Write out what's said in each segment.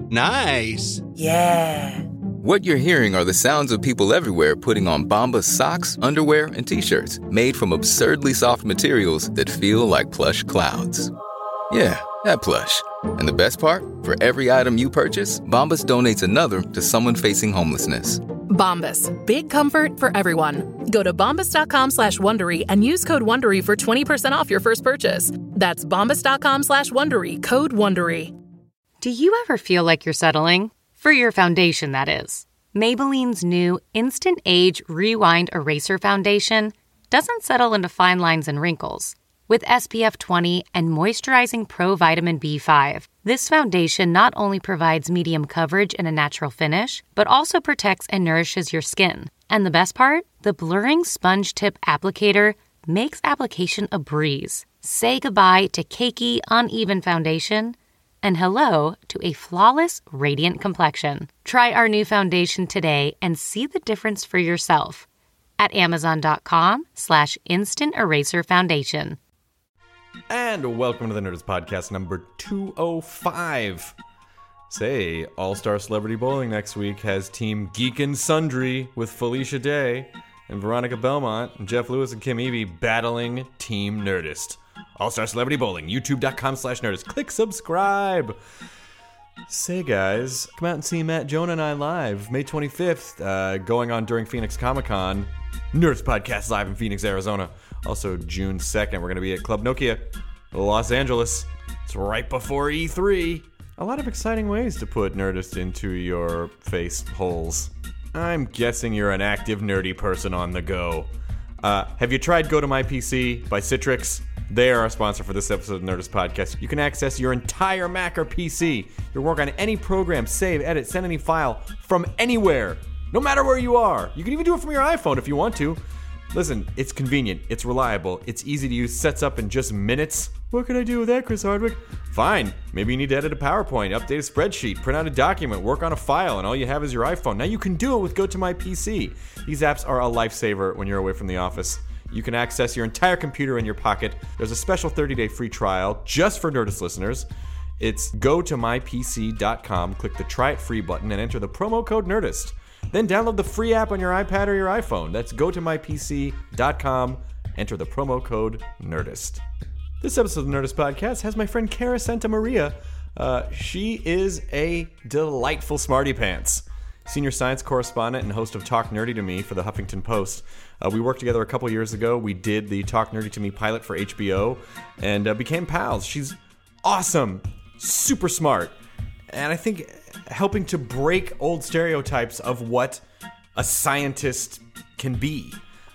Nice. Yeah. What you're hearing are the sounds of people everywhere putting on Bombas socks, underwear, and T-shirts made from absurdly soft materials that feel like plush clouds. Yeah, that plush. And the best part? For every item you purchase, Bombas donates another to someone facing homelessness. Bombas. Big comfort for everyone. Go to bombas.com/Wondery and use code Wondery for 20% off your first purchase. That's bombas.com/Wondery, code Wondery. Do you ever feel like you're settling? For your foundation, that is. Maybelline's new Instant Age Rewind Eraser Foundation doesn't settle into fine lines and wrinkles. With SPF 20 and moisturizing Pro Vitamin B5, this foundation not only provides medium coverage and a natural finish, but also protects and nourishes your skin. And the best part? The blurring sponge tip applicator makes application a breeze. Say goodbye to cakey, uneven foundation and hello to a flawless, radiant complexion. Try our new foundation today and see the difference for yourself at Amazon.com/Instant Eraser Foundation. And welcome to the Nerdist Podcast number 205. Say, All-Star Celebrity Bowling next week has Team Geek and Sundry with Felicia Day and Veronica Belmont and Jeff Lewis and Kim Eby battling Team Nerdist. All-Star Celebrity Bowling, youtube.com/Nerdist. Click subscribe. Say, guys, come out and see Matt, Jonah, and I live May 25th, going on during Phoenix Comic-Con. Nerdist Podcast live in Phoenix, Arizona. Also, June 2nd, we're going to be at Club Nokia, Los Angeles. It's right before E3. A lot of exciting ways to put Nerdist into your face holes. I'm guessing you're an active, nerdy person on the go. Have you tried Go to My PC by Citrix? They are our sponsor for this episode of Nerdist Podcast. You can access your entire Mac or PC, your work on any program, save, edit, send any file from anywhere, no matter where you are. You can even do it from your iPhone if you want to. Listen, it's convenient, it's reliable, it's easy to use, sets up in just minutes. What can I do with that, Chris Hardwick? Fine, maybe you need to edit a PowerPoint, update a spreadsheet, print out a document, work on a file, and all you have is your iPhone. Now you can do it with Go to My PC. These apps are a lifesaver when you're away from the office. You can access your entire computer in your pocket. There's a special 30-day free trial just for Nerdist listeners. It's gotomypc.com, click the Try It Free button, and enter the promo code NERDIST. Then download the free app on your iPad or your iPhone. That's gotomypc.com, enter the promo code NERDIST. This episode of the Nerdist Podcast has my friend Cara Santamaria. She is a delightful smarty pants. Senior science correspondent and host of Talk Nerdy to Me for the Huffington Post. We worked together a couple years ago. We did the Talk Nerdy to Me pilot for HBO and became pals. She's awesome, super smart, and I think helping to break old stereotypes of what a scientist can be.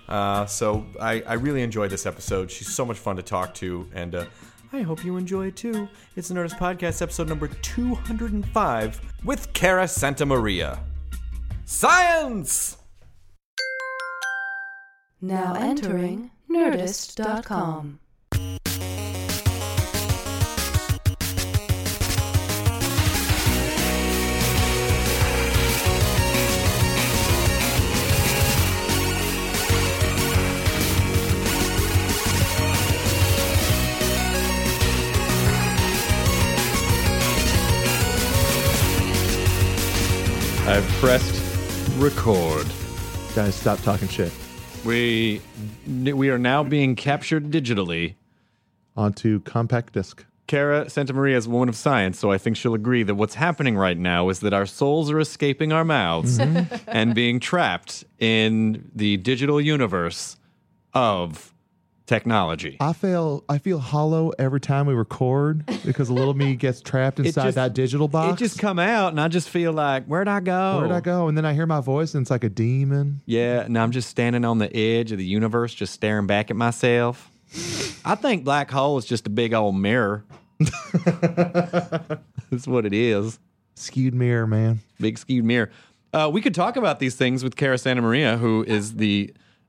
So I really enjoyed this episode. She's so much fun to talk to, and I hope you enjoy it too. It's the Nerdist Podcast, episode number 205, with Cara Santamaria. Science! Now entering Nerdist.com. I've pressed record. Guys, stop talking shit. We are now being captured digitally Onto compact disc. Cara Santamaria is a woman of science, so I think she'll agree that what's happening right now is that our souls are escaping our mouths and being trapped in the digital universe of technology. I feel hollow every time we record because a little me gets trapped inside that digital box. It just come out, and I just feel like, where'd I go? Where'd I go? And then I hear my voice, and it's like a demon. Yeah, and I'm just standing on the edge of the universe, just staring back at myself. I think black hole is just a big old mirror. That's what it is. Skewed mirror, man. Big skewed mirror. We could talk about these things with Cara Santamaria, who is the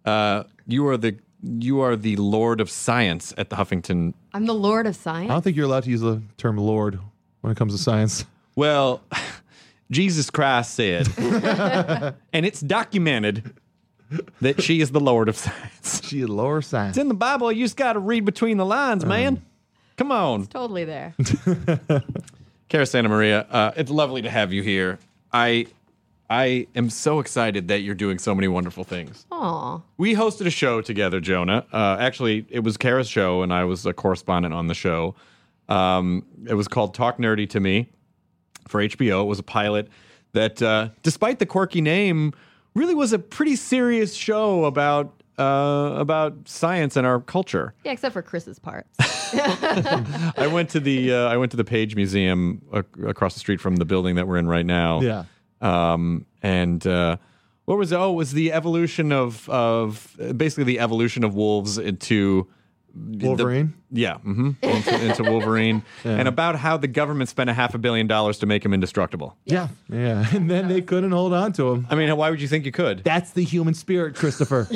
you are the Lord of Science at the Huffington. I'm the Lord of Science? I don't think you're allowed to use the term Lord when it comes to science. Well, Jesus Christ said, and it's documented, that she is the Lord of Science. She is Lord of Science. It's in the Bible. You just got to read between the lines, man. Come on. It's totally there. Cara Santa Maria, it's lovely to have you here. I am so excited that you're doing so many wonderful things. Aw. We hosted a show together, Jonah. Actually, it was Cara's show, and I was a correspondent on the show. It was called Talk Nerdy to Me for HBO. It was a pilot that, despite the quirky name, really was a pretty serious show about science and our culture. Yeah, except for Chris's parts. I went to the Page Museum across the street from the building that we're in right now. Yeah. And what was it? Oh, it was the evolution of basically the evolution of wolves into Wolverine? Into Wolverine. Yeah. And about how the government spent $500 million to make him indestructible. Yeah. And then they couldn't hold on to him. I mean, why would you think you could? That's the human spirit, Christopher.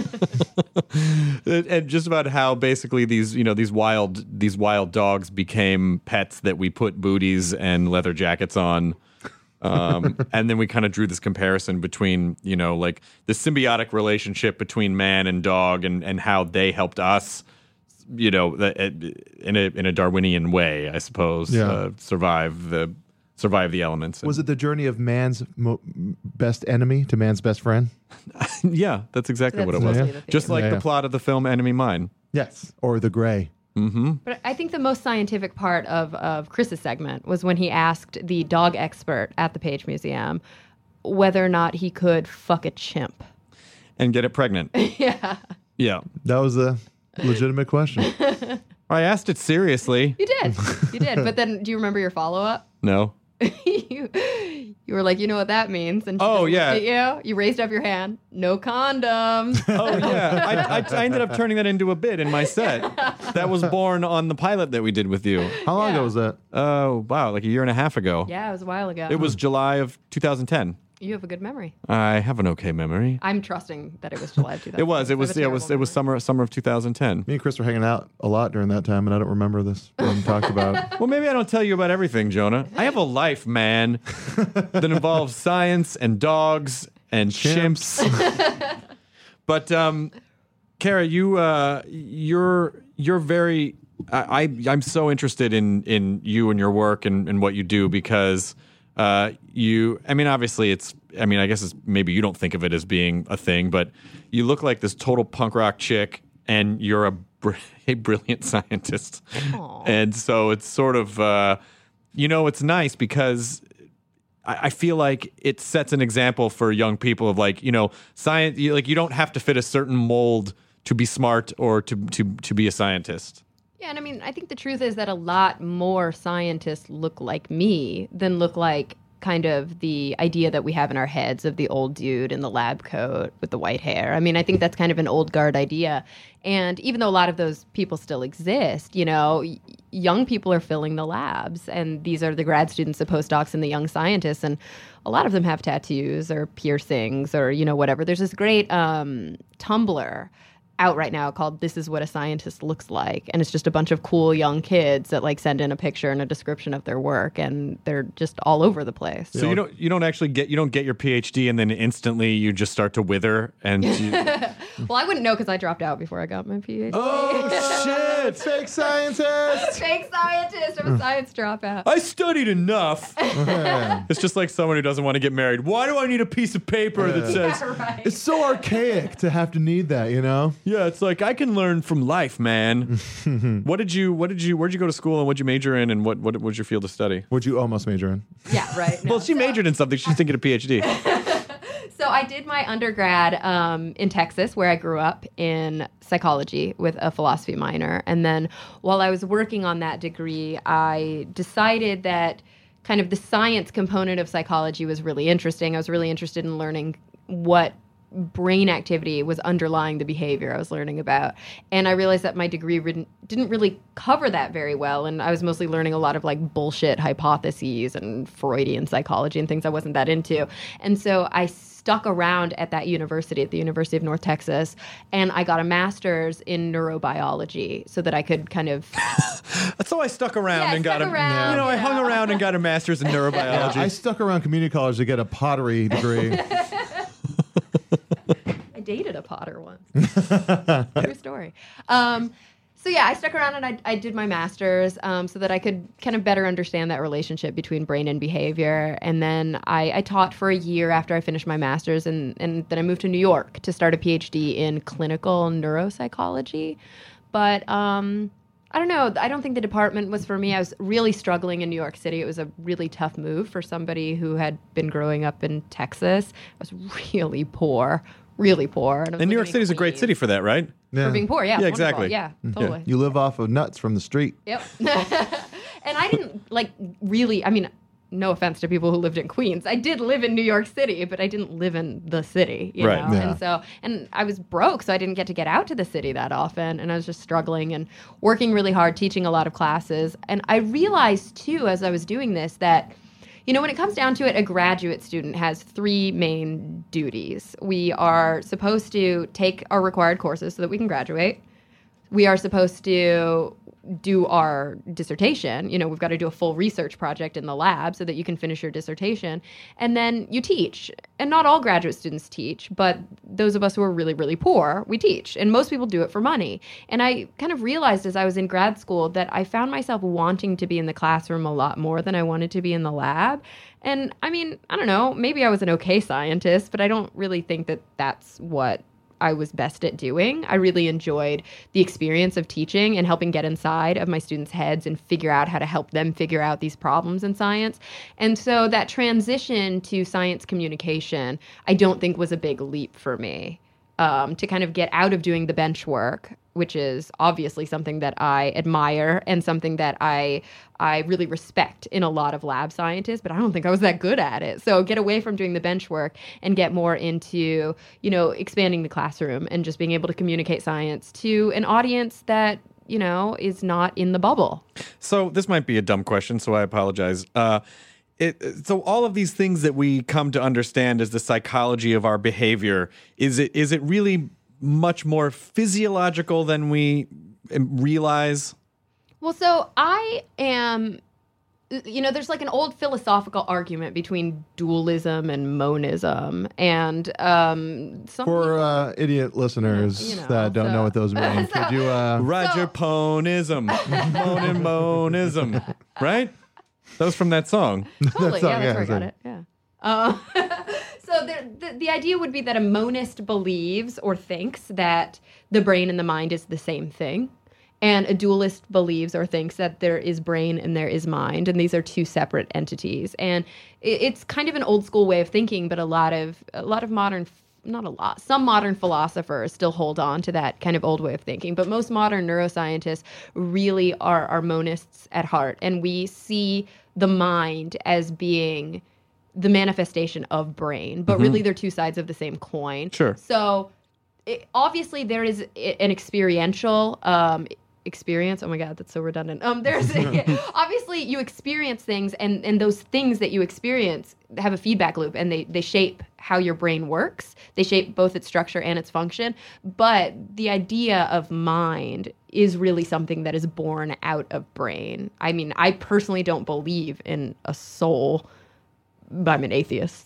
And just about how basically these wild dogs became pets that we put booties and leather jackets on. And then we kind of drew this comparison between, like the symbiotic relationship between man and dog and how they helped us, in a Darwinian way, I suppose, survive the elements. Was it the journey of man's best enemy to man's best friend? Yeah, that's exactly what it was. mostly the Just theme. like the plot of the film Enemy Mine. Yes. Or the gray. But I think the most scientific part of Chris's segment was when he asked the dog expert at the Page Museum whether or not he could fuck a chimp. And get it pregnant. Yeah. Yeah. That was a legitimate question. I asked it seriously. You did. But then do you remember your follow-up? No. you were like, you know what that means? And she Oh, just yeah. looked at you raised up your hand. No condoms. Oh, yeah. I ended up turning that into a bit in my set. That was born on the pilot that we did with you. How long ago was that? Oh, wow. Like a year and a half ago. Yeah, it was a while ago. It was July of 2010. You have a good memory. I have an okay memory. I'm trusting that it was July of 2010. It was summer of 2010. Me and Chris were hanging out a lot during that time, and I don't remember this being talked about. Well, maybe I don't tell you about everything, Jonah. I have a life, man, that involves science and dogs and chimps. But, Cara, you're very. I'm so interested in you and your work and what you do because. Obviously I guess maybe you don't think of it as being a thing, but you look like this total punk rock chick and you're a brilliant scientist. Aww. And so it's sort of, it's nice because I feel like it sets an example for young people of science, you don't have to fit a certain mold to be smart or to be a scientist. Yeah, and I think the truth is that a lot more scientists look like me than look like kind of the idea that we have in our heads of the old dude in the lab coat with the white hair. I think that's kind of an old guard idea. And even though a lot of those people still exist, young people are filling the labs. And these are the grad students, the postdocs, and the young scientists. And a lot of them have tattoos or piercings or, whatever. There's this great Tumblr out right now called This Is What a Scientist Looks Like, and it's just a bunch of cool young kids that send in a picture and a description of their work, and they're just all over the place. So you don't get your PhD and then instantly you just start to wither and Well, I wouldn't know because I dropped out before I got my PhD. Oh shit! Fake scientist! Fake scientist! I'm a science dropout. I studied enough. It's just like someone who doesn't want to get married. Why do I need a piece of paper that says? Yeah, right. It's so archaic to have to need that, Yeah, it's like I can learn from life, man. Where'd you go to school and what'd you major in and what was your field of study? What'd you almost major in? Yeah, right. No. Well, she majored in something. She just didn't get a PhD. So I did my undergrad in Texas, where I grew up, in psychology with a philosophy minor. And then while I was working on that degree, I decided that kind of the science component of psychology was really interesting. I was really interested in learning what brain activity was underlying the behavior I was learning about. And I realized that my degree didn't really cover that very well. And I was mostly learning a lot of bullshit hypotheses and Freudian psychology and things I wasn't that into. And so I stuck around at that university, at the University of North Texas, and I got a master's in neurobiology so that I could kind of... So I stuck around Yeah, and got I hung around and got a master's in neurobiology. I stuck around community college to get a pottery degree. I dated a potter once. True story. So yeah, I stuck around and I did my master's so that I could kind of better understand that relationship between brain and behavior. And then I taught for a year after I finished my master's, and then I moved to New York to start a PhD in clinical neuropsychology. But I don't know. I don't think the department was for me. I was really struggling in New York City. It was a really tough move for somebody who had been growing up in Texas. I was really poor. And New York City is a great city for that, right? Yeah. For being poor, yeah. Yeah, It's wonderful. exactly. Yeah, totally. You live off of nuts from the street. Yep. And I didn't really, I mean, no offense to people who lived in Queens. I did live in New York City, but I didn't live in the city, you Right. know? Yeah. And I was broke, so I didn't get out to the city that often. And I was just struggling and working really hard, teaching a lot of classes. And I realized too, as I was doing this, that when it comes down to it, a graduate student has 3 main duties. We are supposed to take our required courses so that we can graduate. We are supposed to do our dissertation. We've got to do a full research project in the lab so that you can finish your dissertation. And then you teach. And not all graduate students teach, but those of us who are really, really poor, we teach. And most people do it for money. And I kind of realized as I was in grad school that I found myself wanting to be in the classroom a lot more than I wanted to be in the lab. And I mean, I don't know, maybe I was an okay scientist, but I don't really think that that's what I was best at doing. I really enjoyed the experience of teaching and helping get inside of my students' heads and figure out how to help them figure out these problems in science. And so that transition to science communication, I don't think was a big leap for me. To kind of get out of doing the bench work, which is obviously something that I admire and something that I really respect in a lot of lab scientists, but I don't think I was that good at it. So get away from doing the bench work and get more into, expanding the classroom and just being able to communicate science to an audience that, is not in the bubble. So this might be a dumb question, so I apologize. So all of these things that we come to understand as the psychology of our behavior, is it really much more physiological than we realize? Well, so I am, there's like an old philosophical argument between dualism and monism. And For idiot listeners that don't know what those mean, could you... Roger Ponism. Monism. Right? That was from that song. Totally, song, yeah, that's where I got yeah. it. Yeah. So the idea would be that a monist believes or thinks that the brain and the mind is the same thing. And a dualist believes or thinks that there is brain and there is mind, and these are 2 separate entities. And it's kind of an old school way of thinking, but a lot of modern, not a lot, some modern philosophers still hold on to that kind of old way of thinking. But most modern neuroscientists really are monists at heart, and we see the mind as being the manifestation of brain, but really they're 2 sides of the same coin. Sure. So obviously there is an experiential experience. Oh my God, that's so redundant. There's obviously you experience things, and those things that you experience have a feedback loop, and they shape how your brain works. They shape both its structure and its function. But the idea of mind is really something that is born out of brain. I mean, I personally don't believe in a soul. I'm an atheist.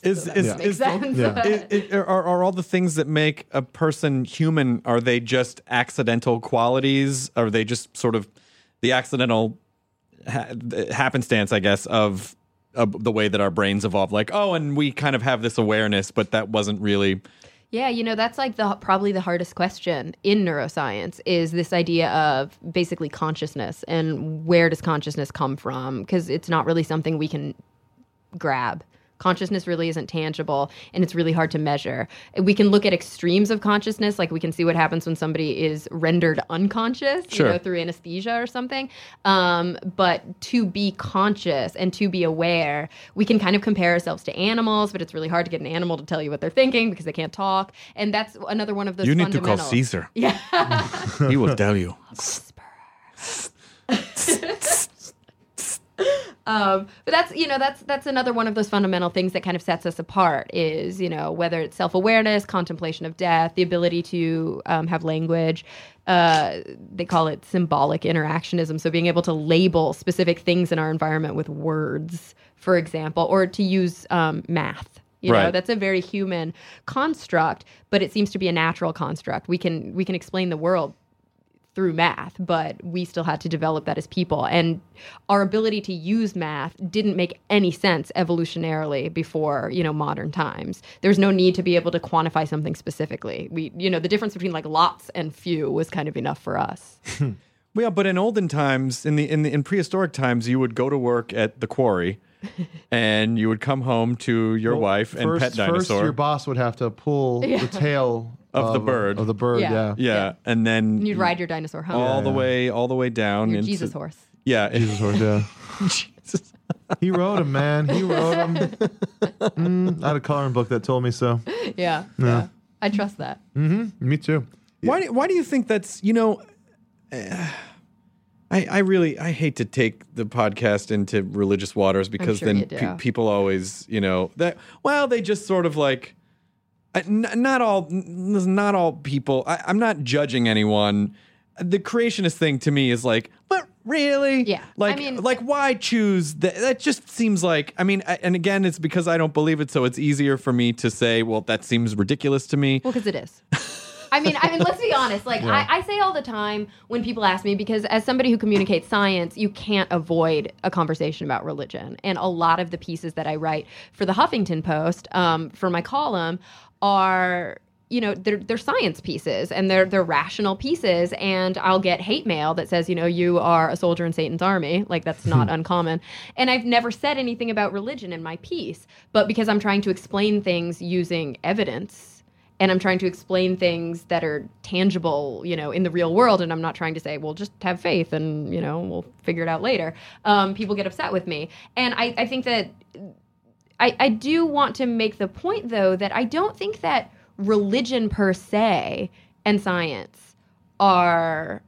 Are all the things that make a person human, are they just accidental qualities? Are they just sort of the accidental happenstance, I guess, of the way that our brains evolve? Like, and we kind of have this awareness, but that wasn't really... Yeah, that's like probably the hardest question in neuroscience is this idea of basically consciousness and where does consciousness come from? Because it's not really something we can grab. Consciousness really isn't tangible, and it's really hard to measure. We can look at extremes of consciousness, like we can see what happens when somebody is rendered unconscious, sure, through anesthesia or something. But to be conscious and to be aware, we can kind of compare ourselves to animals, but it's really hard to get an animal to tell you what they're thinking because they can't talk. And that's another one of those fundamentals. You need to call Caesar. Yeah. He will tell you. But that's another one of those fundamental things that kind of sets us apart is, whether it's self-awareness, contemplation of death, the ability to have language. They call it symbolic interactionism. So being able to label specific things in our environment with words, for example, or to use math. That's a very human construct, but it seems to be a natural construct. We can explain the world through math, but we still had to develop that as people. And our ability to use math didn't make any sense evolutionarily before, modern times. There's no need to be able to quantify something specifically. The difference between like lots and few was kind of enough for us. Yeah, but in olden times, in prehistoric times, you would go to work at the quarry, and you would come home to your wife and pet dinosaur. First, your boss would have to pull the tail of the bird. Of the bird, yeah. And then you'd ride your dinosaur home all the way down. Your into, Jesus horse. Yeah, Jesus horse. Yeah. Jesus. He rode him, man. He rode him. I had a coloring book that told me so. Yeah. I trust that. Mm-hmm. Me too. Why do you think that's? I hate to take the podcast into religious waters because sure then people always, they just sort of like, not all people. I'm not judging anyone. The creationist thing to me is like, but really? Yeah. Like why choose that? That just seems like, and again, it's because I don't believe it. So it's easier for me to say, well, that seems ridiculous to me. Well, because it is. I mean, let's be honest. Like, I say all the time when people ask me, because as somebody who communicates science, you can't avoid a conversation about religion. And a lot of the pieces that I write for the Huffington Post, for my column, are, they're science pieces and they're rational pieces. And I'll get hate mail that says, you are a soldier in Satan's army. Like, that's not uncommon. And I've never said anything about religion in my piece, but because I'm trying to explain things using evidence. And I'm trying to explain things that are tangible, in the real world. And I'm not trying to say, well, just have faith and, we'll figure it out later. People get upset with me. And I think that I do want to make the point, though, that I don't think that religion per se and science are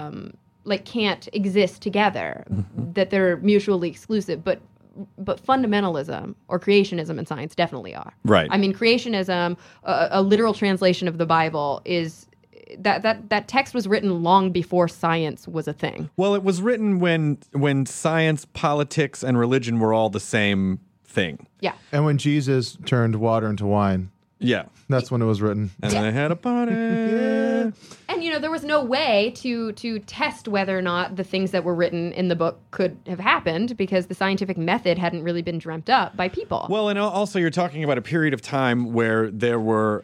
can't exist together, that they're mutually exclusive. But fundamentalism or creationism in science definitely are. Right. I mean, creationism, a literal translation of the Bible, is that text was written long before science was a thing. Well, it was written when science, politics, and religion were all the same thing. Yeah. And when Jesus turned water into wine. Yeah. That's when it was written. And then they had a party. Yeah. And, there was no way to test whether or not the things that were written in the book could have happened because the scientific method hadn't really been dreamt up by people. Well, and also you're talking about a period of time where there were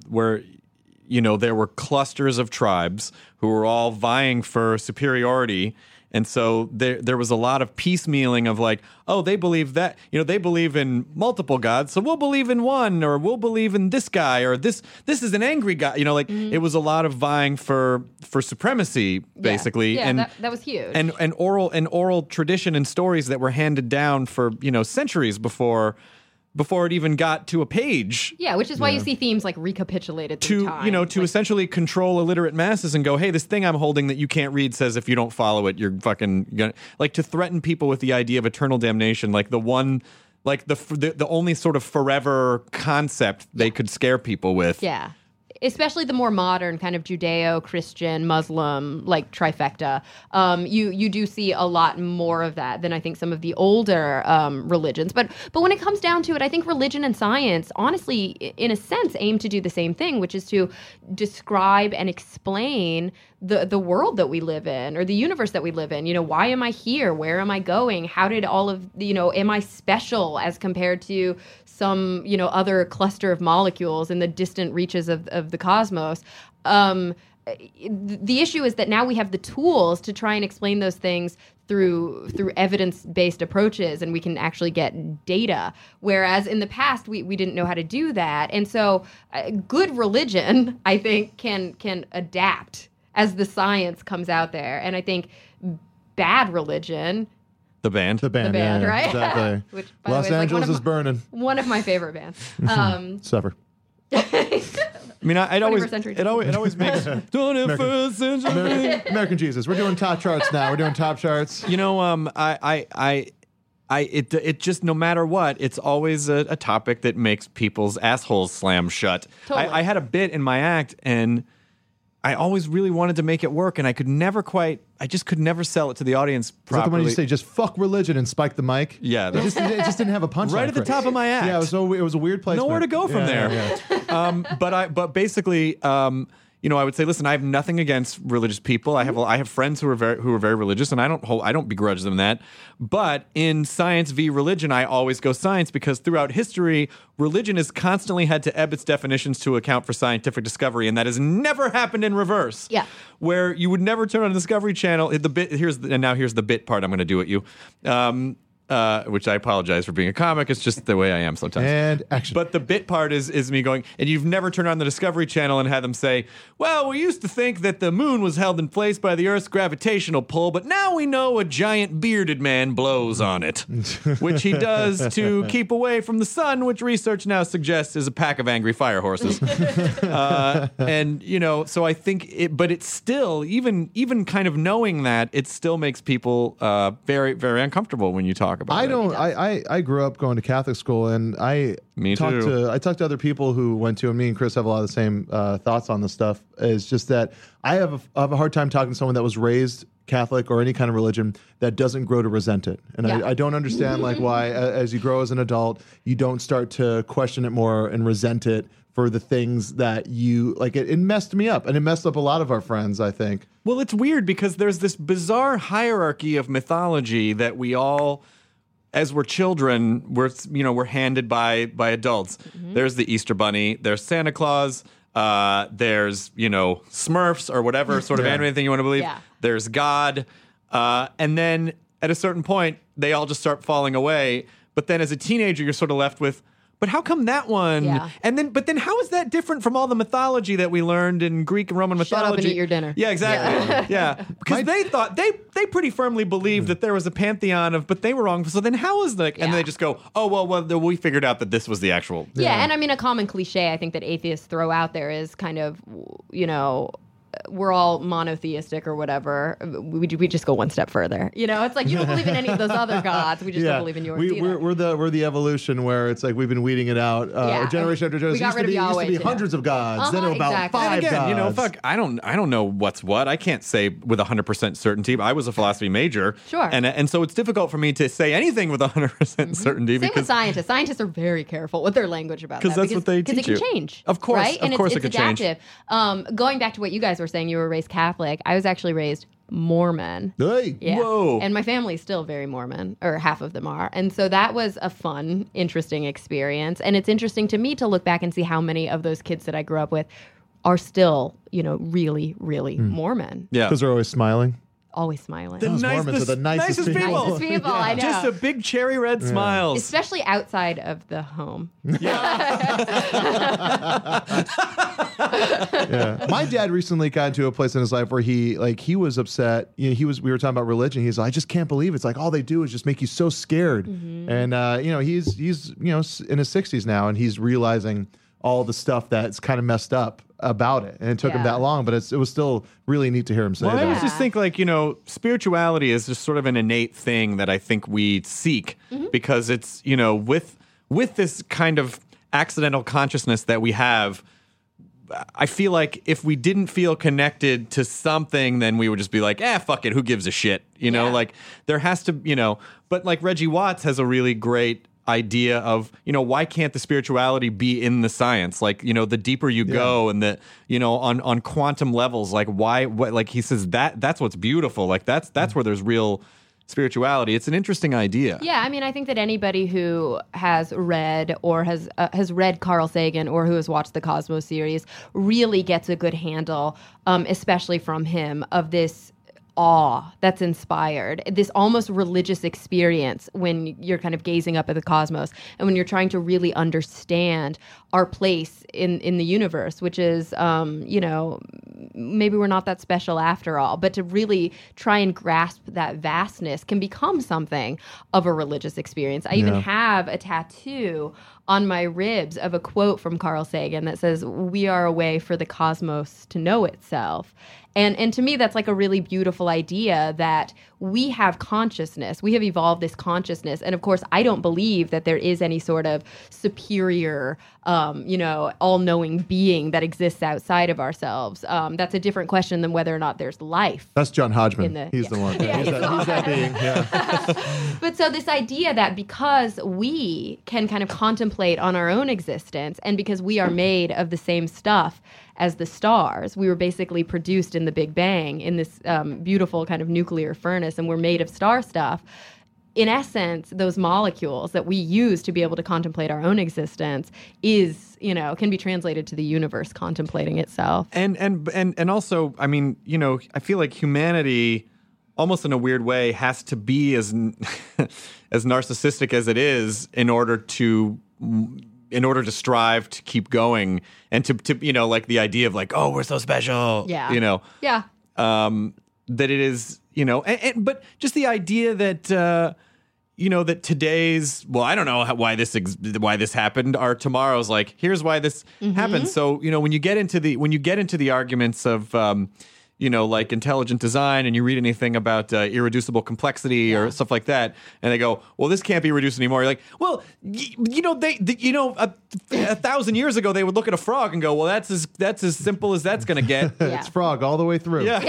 there were clusters of tribes who were all vying for superiority. And so there was a lot of piecemealing of like, oh, they believe that, they believe in multiple gods, so we'll believe in one, or we'll believe in this guy, or this is an angry guy. It was a lot of vying for supremacy, basically. Yeah, and that was huge. And oral tradition and stories that were handed down for, centuries before it even got to a page. Yeah, which is why you see themes like recapitulated through time. To essentially control illiterate masses and go, hey, this thing I'm holding that you can't read says if you don't follow it, you're fucking gonna, like, to threaten people with the idea of eternal damnation, like the one, like the only sort of forever concept they could scare people with. Yeah. Especially the more modern kind of Judeo-Christian, Muslim, like trifecta. You do see a lot more of that than I think some of the older religions. But when it comes down to it, I think religion and science, honestly, in a sense, aim to do the same thing, which is to describe and explain the world that we live in or the universe that we live in. Why am I here? Where am I going? How did all of, am I special as compared to some, other cluster of molecules in the distant reaches of the cosmos? The issue is that now we have the tools to try and explain those things through evidence-based approaches, and we can actually get data. Whereas in the past, we didn't know how to do that. And so good religion, I think, can adapt as the science comes out there. And I think bad religion... The band, yeah, right? Exactly. Which, by Los the way, Angeles is burning. One of my favorite bands. Suffer. I mean, it always 21st century. it always makes 21st century American Jesus. We're doing top charts now. We're doing top charts. It just, no matter what, it's always a topic that makes people's assholes slam shut. Totally. I had a bit in my act, and I always really wanted to make it work, and I could never sell it to the audience properly. Is that the one you say, just fuck religion and spike the mic? Yeah. It just didn't have a punchline. Right at the top of my act. Yeah, it was a weird place. Nowhere to go from there. Yeah. But basically, I would say, listen, I have nothing against religious people. I have friends who are very religious, and I don't begrudge them that. But in science v. religion, I always go science, because throughout history, religion has constantly had to ebb its definitions to account for scientific discovery, and that has never happened in reverse. Yeah. Where you would never turn on the Discovery Channel. Here's the bit part I'm going to do at you. Which I apologize for being a comic. It's just the way I am sometimes. And action. But the bit part is me going, and you've never turned on the Discovery Channel and had them say, well, we used to think that the moon was held in place by the Earth's gravitational pull, but now we know a giant bearded man blows on it, which he does to keep away from the sun, which research now suggests is a pack of angry fire horses. So I think but it's still, even kind of knowing that, it still makes people very, very uncomfortable when you talk about it. I grew up going to Catholic school, and I talked to other people who went to, and me and Chris have a lot of the same thoughts on this stuff. It's just that I have a hard time talking to someone that was raised Catholic or any kind of religion that doesn't grow to resent it. And I don't understand why as you grow as an adult, you don't start to question it more and resent it for the things that you like. It messed me up, and it messed up a lot of our friends, I think. Well, it's weird because there's this bizarre hierarchy of mythology that we all, as we're children, we're handed by adults. Mm-hmm. There's the Easter Bunny, there's Santa Claus, there's Smurfs or whatever sort of animated thing you want to believe. Yeah. There's God, and then at a certain point they all just start falling away. But then as a teenager, you're sort of left with, but how come that one? Yeah. But then how is that different from all the mythology that we learned in Greek and Roman mythology? Shut up and eat your dinner. Yeah, exactly. Yeah. Because they thought, they pretty firmly believed that there was a pantheon but they were wrong. So then how is and then they just go, oh, well, we figured out that this was the actual. Yeah, and I mean, a common cliche I think that atheists throw out there is kind of, we're all monotheistic or whatever. We just go one step further. It's like you don't believe in any of those other gods. We just don't believe in yours either. We're the evolution where it's like we've been weeding it out generation after generation. We got rid of Yahweh. Used to be hundreds of gods. Then about 5 gods. Fuck. I don't know what's what. I can't say with 100% certainty. I was a philosophy major. Sure. And so it's difficult for me to say anything with 100% certainty. Same with scientists. Scientists are very careful with their language about that. Because that's what they teach you. Because it can change. Of course. Right? Of course it could change. Going back to what you guys were saying, you were raised Catholic. I was actually raised Mormon. Hey. Yeah. Whoa. And my family's still very Mormon, or half of them are. And so that was a fun, interesting experience. And it's interesting to me to look back and see how many of those kids that I grew up with are still, really, really Mormon. Yeah. Because they're always smiling. Always smiling. Mormons are the nicest people. Nicest people, I know. Just a big cherry red smiles. Especially outside of the home. Yeah. My dad recently got into a place in his life where he was upset. We were talking about religion. He's like, I just can't believe it's like all they do is just make you so scared. Mm-hmm. And he's in his 60s now, and he's realizing all the stuff that's kind of messed up about it. And it took him that long, but it was still really neat to hear him say that. I always just think spirituality is just sort of an innate thing that I think we seek because it's, with this kind of accidental consciousness that we have, I feel like if we didn't feel connected to something, then we would just be like, fuck it, who gives a shit? Like there has to, but like Reggie Watts has a really great idea of, why can't the spirituality be in the science? Like, the deeper you go and the, on quantum levels, like like he says that's what's beautiful. Like that's where there's real spirituality. It's an interesting idea. Yeah, I mean, I think that anybody who has read or has read Carl Sagan or who has watched the Cosmos series really gets a good handle, especially from him, of this awe that's inspired, this almost religious experience when you're kind of gazing up at the cosmos and when you're trying to really understand our place in the universe, which is, maybe we're not that special after all, but to really try and grasp that vastness can become something of a religious experience. I even have a tattoo on my ribs of a quote from Carl Sagan that says, "We are a way for the cosmos to know itself." And to me, that's like a really beautiful idea that we have consciousness. We have evolved this consciousness. And of course, I don't believe that there is any sort of superior, all-knowing being that exists outside of ourselves. That's a different question than whether or not there's life. That's John Hodgman. He's the one. Yeah, he's that being. Yeah. But so this idea that because we can kind of contemplate on our own existence, and because we are made of the same stuff as the stars, we were basically produced in the Big Bang in this beautiful kind of nuclear furnace, and we're made of star stuff. In essence, those molecules that we use to be able to contemplate our own existence can be translated to the universe contemplating itself. And also, I mean, I feel like humanity, almost in a weird way, has to be as as narcissistic as it is in order to strive to keep going and to like the idea of like, oh, we're so special. Yeah. Yeah. That it is, but just the idea that that today's, well, I don't know why this happened. Our tomorrow's like, here's why this happened. So when you get into the arguments of like intelligent design, and you read anything about irreducible complexity or stuff like that, and they go, well, this can't be reduced anymore. You're like, well, a 1,000 years ago, they would look at a frog and go, well, that's as simple as that's going to get. Yeah. It's frog all the way through. Yeah.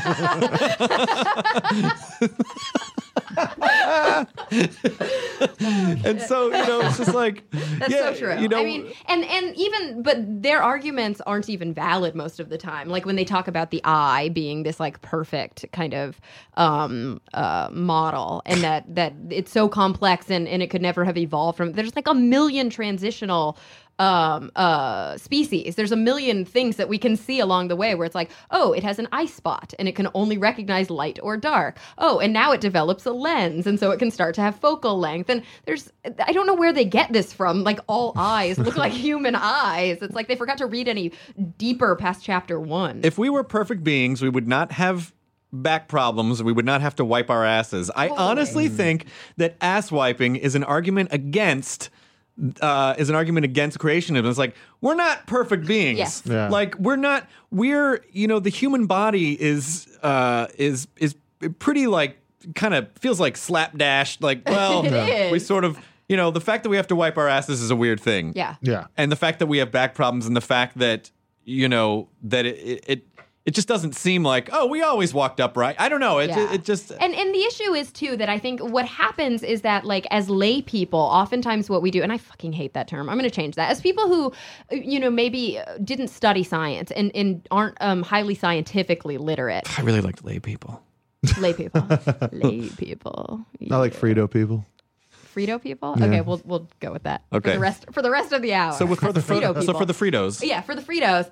And so, it's just like, that's so true. I mean, but their arguments aren't even valid most of the time. Like when they talk about the eye being this like perfect kind of model, and that it's so complex and it could never have evolved from. There's like a million transitional species. There's a million things that we can see along the way where it's like, oh, it has an eye spot and it can only recognize light or dark. Oh, and now it develops a lens, and so it can start to have focal length. And I don't know where they get this from. Like all eyes look like human eyes. It's like they forgot to read any deeper past chapter 1. If we were perfect beings, we would not have back problems. We would not have to wipe our asses. I honestly think that ass wiping is an argument against creationism. It's like, we're not perfect beings. Yes. Yeah. Like the human body is pretty like kind of feels like slapdash. Like, well, It is. we sort of, the fact that we have to wipe our asses is a weird thing. Yeah. Yeah. And the fact that we have back problems, and the fact that, that it just doesn't seem like, oh, we always walked upright. I don't know. It just... And the issue is, too, that I think what happens is that, like, as lay people, oftentimes what we do, and I fucking hate that term. I'm going to change that. As people who, maybe didn't study science and aren't highly scientifically literate. I really liked lay people. Lay people. Lay people. I like Frito people. Frito people? Yeah. Okay, we'll go with that. Okay. For the rest of the hour. So for the Fritos. Yeah, for the Fritos,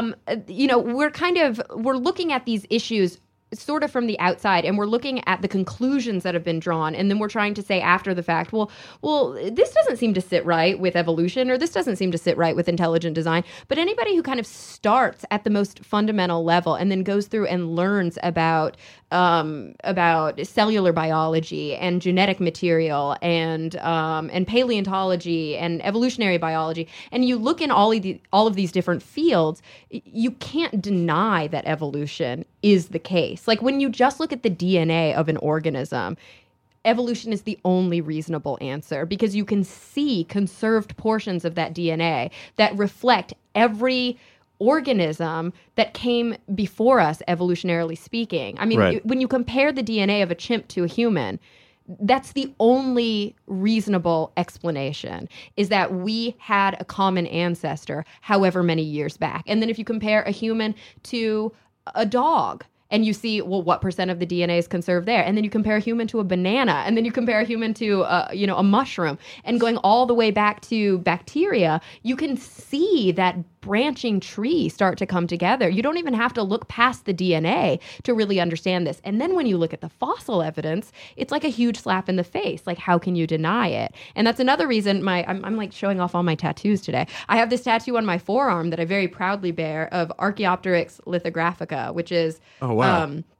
we're looking at these issues sort of from the outside, and we're looking at the conclusions that have been drawn, and then we're trying to say after the fact, well, this doesn't seem to sit right with evolution, or this doesn't seem to sit right with intelligent design. But anybody who kind of starts at the most fundamental level and then goes through and learns about cellular biology and genetic material and paleontology and evolutionary biology, and you look in all of these different fields, you can't deny that evolution is the case. Like when you just look at the DNA of an organism, evolution is the only reasonable answer, because you can see conserved portions of that DNA that reflect every organism that came before us, evolutionarily speaking. I mean, Right. When you compare the DNA of a chimp to a human, that's the only reasonable explanation, is that we had a common ancestor however many years back. And then if you compare a human to a dog, and you see, well, what percent of the DNA is conserved there? And then you compare a human to a banana, and then you compare a human to, a mushroom, and going all the way back to bacteria, you can see that branching tree start to come together. You don't even have to look past the DNA to really understand this. And then when you look at the fossil evidence, it's like a huge slap in the face. Like, how can you deny it? And that's another reason I'm like showing off all my tattoos today. I have this tattoo on my forearm that I very proudly bear of Archaeopteryx lithographica, which is... Oh, wow.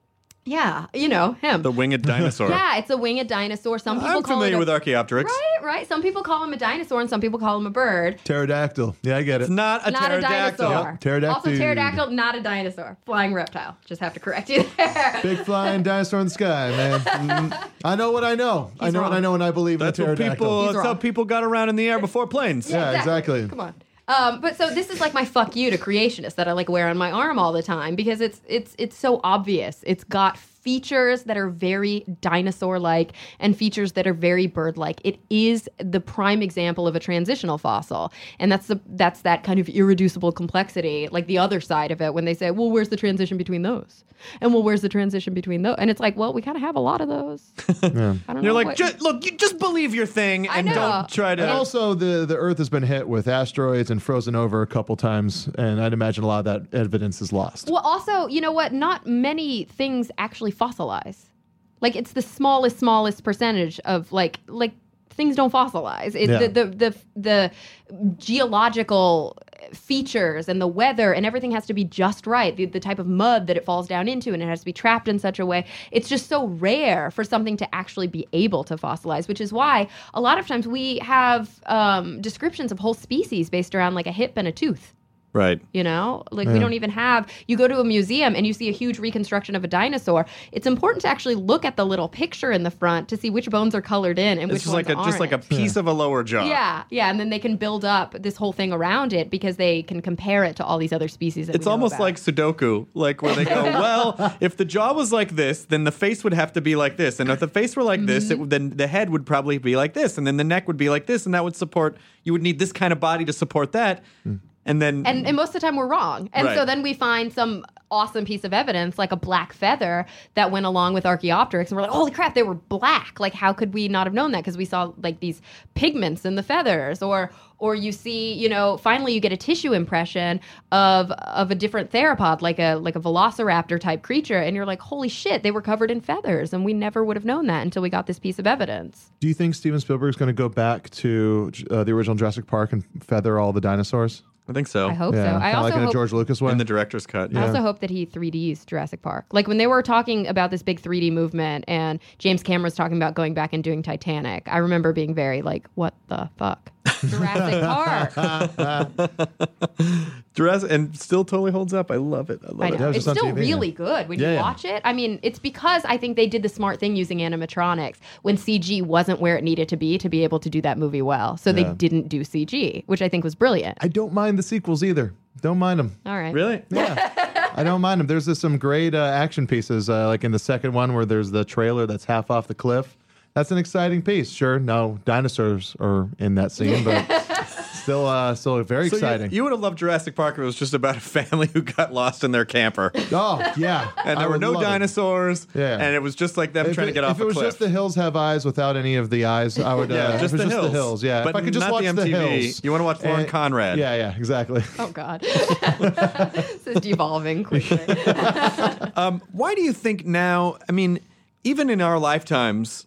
Yeah, you know, him. The winged dinosaur. Yeah, it's a winged dinosaur. Some people I'm familiar with Archaeopteryx. Right. Some people call him a dinosaur and some people call him a bird. Pterodactyl. Yeah, I get it. It's not a Not pterodactyl. a dinosaur. Yep, pterodactyl. Also pterodactyl, not a dinosaur. Flying reptile. Just have to correct you there. Big flying dinosaur in the sky, man. I know what I know. I know what I know, and I believe That's in a what pterodactyl. that's how people got around in the air before planes. Yeah, exactly. Come on. But so this is like my fuck you to creationists that I like wear on my arm all the time because it's so obvious. It's got features that are very dinosaur-like and features that are very bird-like. It is the prime example of a transitional fossil, and that's that kind of irreducible complexity, like the other side of it when they say, well, where's the transition between those? And well, where's the transition between those? And it's like, well, we kind of have a lot of those. I don't You're know like, look, you just believe your thing and don't try to. And also, the Earth has been hit with asteroids and frozen over a couple times, and I'd imagine a lot of that evidence is lost. Well, also, you know what? Not many things actually fossilize. Like, it's the smallest percentage of like things don't fossilize. The geological features and the weather and everything has to be just right. The type of mud that it falls down into, and it has to be trapped in such a way. It's just so rare for something to actually be able to fossilize, which is why a lot of times we have descriptions of whole species based around like a hip and a tooth. Right. You know, like we don't even have, you go to a museum and you see a huge reconstruction of a dinosaur. It's important to actually look at the little picture in the front to see which bones are colored in and which ones aren't. Just like a piece of a lower jaw. Yeah. And then they can build up this whole thing around it because they can compare it to all these other species. It's almost like Sudoku, like where they go, well, if the jaw was like this, then the face would have to be like this. And if the face were like this, then the head would probably be like this. And then the neck would be like this. And that would support, you would need this kind of body to support that. And then, and most of the time we're wrong. And Right. so then we find some awesome piece of evidence, like a black feather that went along with Archaeopteryx, and we're like, holy crap, they were black. Like, how could we not have known that? Because we saw like these pigments in the feathers, or you see, you know, finally you get a tissue impression of a different theropod, like a velociraptor type creature, and you're like, holy shit, they were covered in feathers, and we never would have known that until we got this piece of evidence. Do you think Steven Spielberg's going to go back to the original Jurassic Park and feather all the dinosaurs? I think so. I hope so. Yeah, I kinda also like in a hope George Lucas way. In the director's cut. I also hope that he 3Ds Jurassic Park. Like when they were talking about this big 3D movement and James Cameron was talking about going back and doing Titanic, I remember being very like, what the fuck? Jurassic Park. Jurassic, and still totally holds up. I love it. I love I it. know. Yeah, it was It's just on still TV, really good when you Yeah. watch it. I mean, it's because I think they did the smart thing using animatronics when CG wasn't where it needed to be able to do that movie well. So they didn't do CG, which I think was brilliant. I don't mind the sequels either. Don't mind them. All right. Really? Yeah, I don't mind them. There's some great action pieces, like in the second one where there's the trailer that's half off the cliff. That's an exciting piece. Sure, no dinosaurs are in that scene, but still very exciting. You would have loved Jurassic Park if it was just about a family who got lost in their camper. Oh, yeah. And I there were would no love it. dinosaurs. Yeah. And it was just like them trying to get off a cliff. If it was just The Hills Have Eyes without any of the eyes, I would. Yeah, if just it was The just Hills. The Hills. Yeah. But if I could just not watch the The MTV. Hills. You wanna watch Lauren Conrad. Yeah, exactly. Oh, God. This is devolving quickly. Why do you think now, I mean, even in our lifetimes,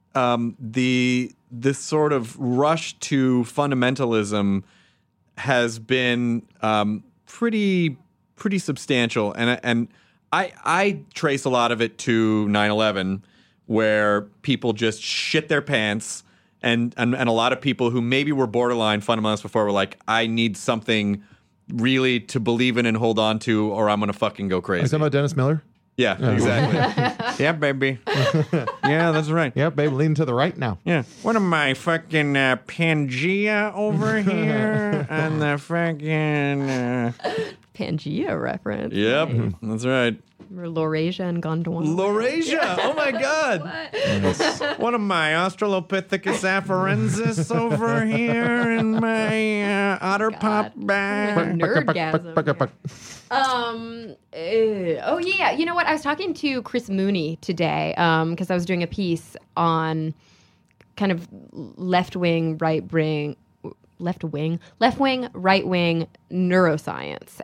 this sort of rush to fundamentalism has been pretty substantial, and I trace a lot of it to 9/11, where people just shit their pants, and a lot of people who maybe were borderline fundamentalists before were like, I need something really to believe in and hold on to, or I'm gonna fucking go Are you crazy. talking about Dennis Miller? Yeah, exactly. Yeah, baby. Yeah, that's right. Yeah, babe, lean to the right now. Yeah. What am I, fucking Pangea over here? And the fucking... Pangea reference. Yep, Nice. that's right. Or Laurasia and Gondwana. Laurasia! Oh my god! What am I, Australopithecus afarensis over here in my otter pop bag? Nerdgasm. Oh yeah, you know what? I was talking to Chris Mooney today because I was doing a piece on kind of left-wing, right-wing neuroscience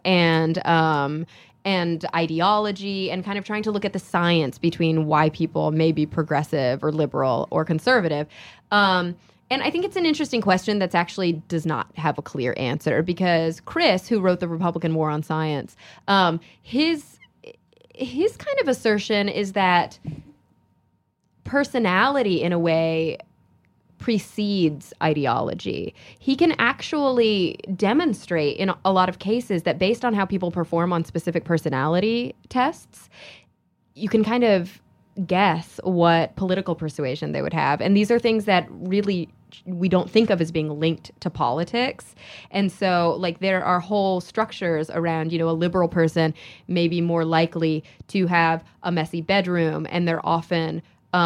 and ideology, and kind of trying to look at the science between why people may be progressive or liberal or conservative. And I think it's an interesting question that's actually does not have a clear answer, because Chris, who wrote The Republican War on Science, his kind of assertion is that personality, in a way, precedes ideology. He can actually demonstrate in a lot of cases that based on how people perform on specific personality tests, you can kind of guess what political persuasion they would have. And these are things that really we don't think of as being linked to politics. And so, like, there are whole structures around, a liberal person may be more likely to have a messy bedroom, and they're often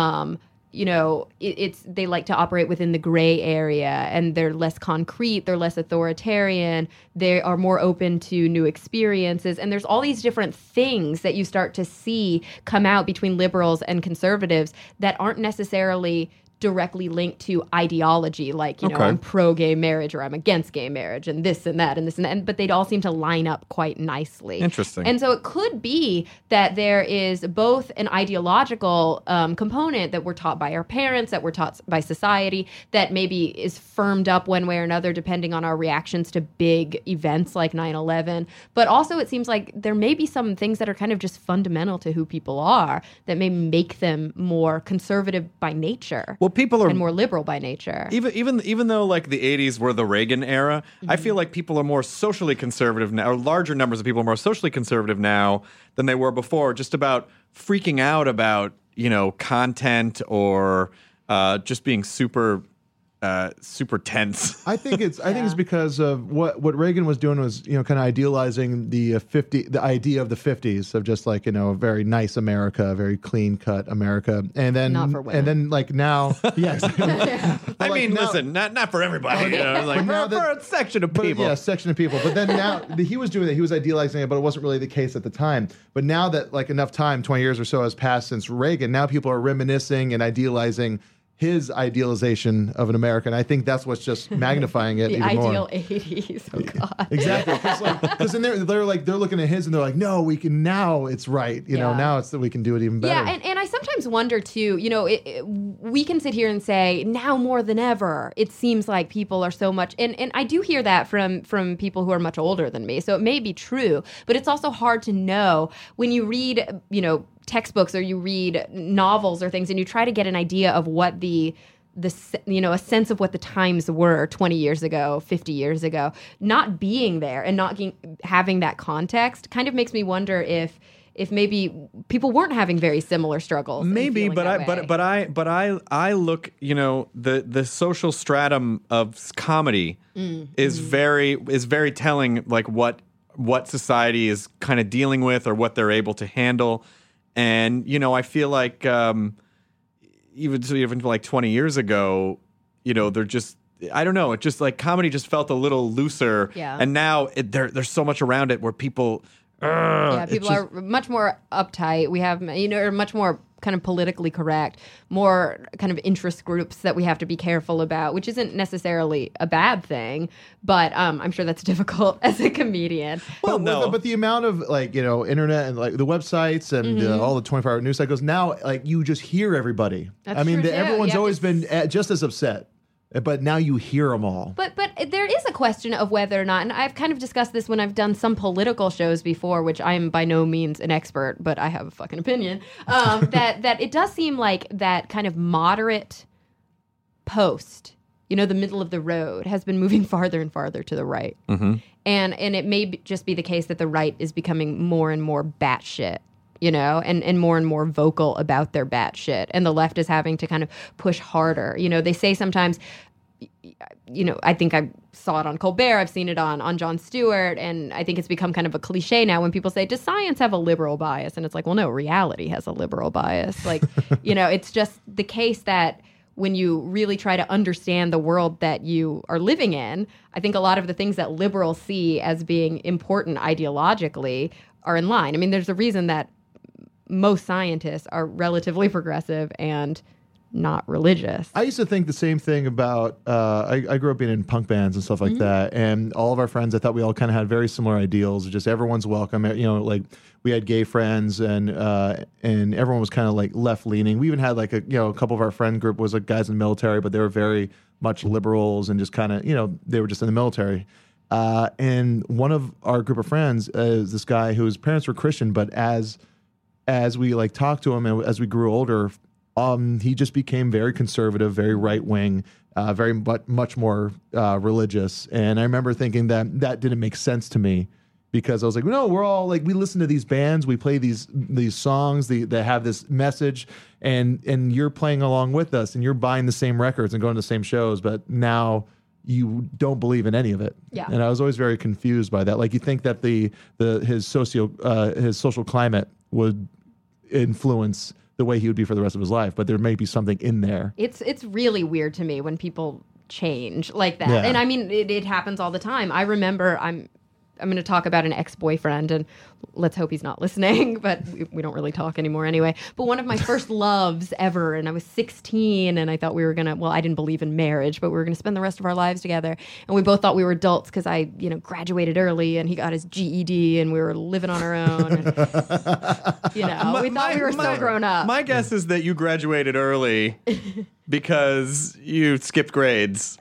they like to operate within the gray area, and they're less concrete, they're less authoritarian, they are more open to new experiences. And there's all these different things that you start to see come out between liberals and conservatives that aren't necessarily directly linked to ideology, like, I'm pro-gay marriage or I'm against gay marriage and this and that and this and that, but they'd all seem to line up quite nicely. Interesting. And so it could be that there is both an ideological component that we're taught by our parents, that we're taught by society, that maybe is firmed up one way or another depending on our reactions to big events like 9/11. But also it seems like there may be some things that are kind of just fundamental to who people are that may make them more conservative by nature. Well, people are and more liberal by nature. Even though like the 80s were the Reagan era, I feel like people are more socially conservative now, or larger numbers of people are more socially conservative now than they were before, just about freaking out about, content or just being super tense. I think it's because of what Reagan was doing was, kind of idealizing the idea of the 50s of just like, a very nice America, a very clean cut America. And then not for women. And then like now, yes. I mean, listen, not for everybody, like for a section of people. Yeah, section of people. But then now he was doing that. He was idealizing it, but it wasn't really the case at the time. But now that like enough time, 20 years or so has passed since Reagan, now people are reminiscing and idealizing his idealization of an America, and I think that's what's just magnifying it the even more. ideal 80s. Oh God. Exactly. Because they're looking at his and they're like, no, we can now. It's right. Now it's that we can do it even better. Yeah, and I sometimes wonder too. We can sit here and say now more than ever, it seems like people are so much, and I do hear that from people who are much older than me. So it may be true, but it's also hard to know when you read, textbooks or you read novels or things and you try to get an idea of what a sense of what the times were 20 years ago, 50 years ago. Not being there and not having that context kind of makes me wonder if maybe people weren't having very similar struggles. Maybe, but I look, the social stratum of comedy is very telling, like what society is kind of dealing with or what they're able to handle. And, I feel like even like 20 years ago, they're just, I don't know, it just like comedy just felt a little looser. Yeah. And now there's so much around it where people... people are much more uptight. We have, are much more kind of politically correct, more kind of interest groups that we have to be careful about, which isn't necessarily a bad thing, but I'm sure that's difficult as a comedian. Well, no. But the amount of internet and like the websites and all the 24-hour news cycles, now like you just hear everybody. That's true too. Everyone's always been just as upset. But now you hear them all. But there is a question of whether or not, and I've kind of discussed this when I've done some political shows before, which I am by no means an expert, but I have a fucking opinion, that it does seem like that kind of moderate post, the middle of the road, has been moving farther and farther to the right. Mm-hmm. And it may just be the case that the right is becoming more and more batshit. And more vocal about their batshit. And the left is having to kind of push harder. They say sometimes, I think I saw it on Colbert, I've seen it on Jon Stewart, and I think it's become kind of a cliche now when people say, does science have a liberal bias? And it's like, well, no, reality has a liberal bias. Like, it's just the case that when you really try to understand the world that you are living in, I think a lot of the things that liberals see as being important ideologically are in line. I mean, there's a reason that most scientists are relatively progressive and not religious. I used to think the same thing about, I grew up being in punk bands and stuff like that, and all of our friends, I thought we all kind of had very similar ideals, just everyone's welcome, like we had gay friends and everyone was kind of like left-leaning. We even had like a couple of our friend group was like guys in the military, but they were very much liberals and just kind of, they were just in the military. And one of our group of friends is this guy whose parents were Christian, but as as we like talked to him and as we grew older, he just became very conservative, very right wing, very much more religious. And I remember thinking that didn't make sense to me, because I was like, no, we're all like, we listen to these bands, we play these songs that have this message, and you're playing along with us, and you're buying the same records and going to the same shows, but now you don't believe in any of it. Yeah. And I was always very confused by that. Like, you think that his social climate would influence the way he would be for the rest of his life, but there may be something in there. It's really weird to me when people change like that. Yeah. And I mean, it happens all the time. I remember I'm going to talk about an ex-boyfriend, and let's hope he's not listening, but we don't really talk anymore anyway. But one of my first loves ever, and I was 16, and I thought we were going to, well, I didn't believe in marriage, but we were going to spend the rest of our lives together. And we both thought we were adults because I, graduated early, and he got his GED, and we were living on our own. And, we thought we were so grown up. My guess is that you graduated early because you skipped grades.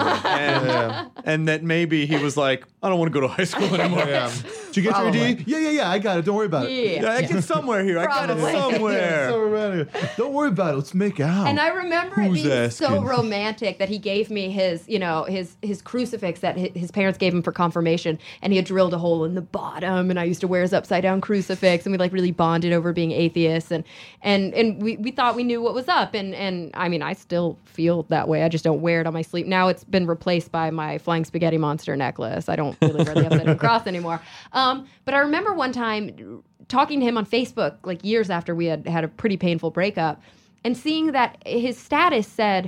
And that maybe he was like, I don't want to go to high school anymore. Did you get your D? Yeah, I got it. Don't worry about it. I get somewhere here. Probably. I got it somewhere. Don't worry about it. Let's make out. And I remember Who's it being asking? so romantic that he gave me his crucifix that his parents gave him for confirmation, and he had drilled a hole in the bottom, and I used to wear his upside down crucifix, and we like really bonded over being atheists, and we thought we knew what was up, and I mean, I still feel that way. I just don't wear it on my sleeve. Now it's been replaced by my flying spaghetti monster necklace. I don't really wear the upside down cross anymore. But I remember one time talking to him on Facebook, like years after we had had a pretty painful breakup, and seeing that his status said,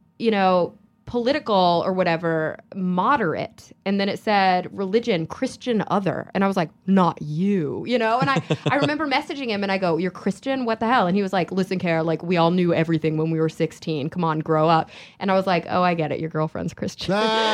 political or whatever, moderate. And then it said religion, Christian other. And I was like, not you, And I remember messaging him and I go, you're Christian? What the hell? And he was like, listen, Kara, like we all knew everything when we were 16. Come on, grow up. And I was like, oh, I get it. Your girlfriend's Christian.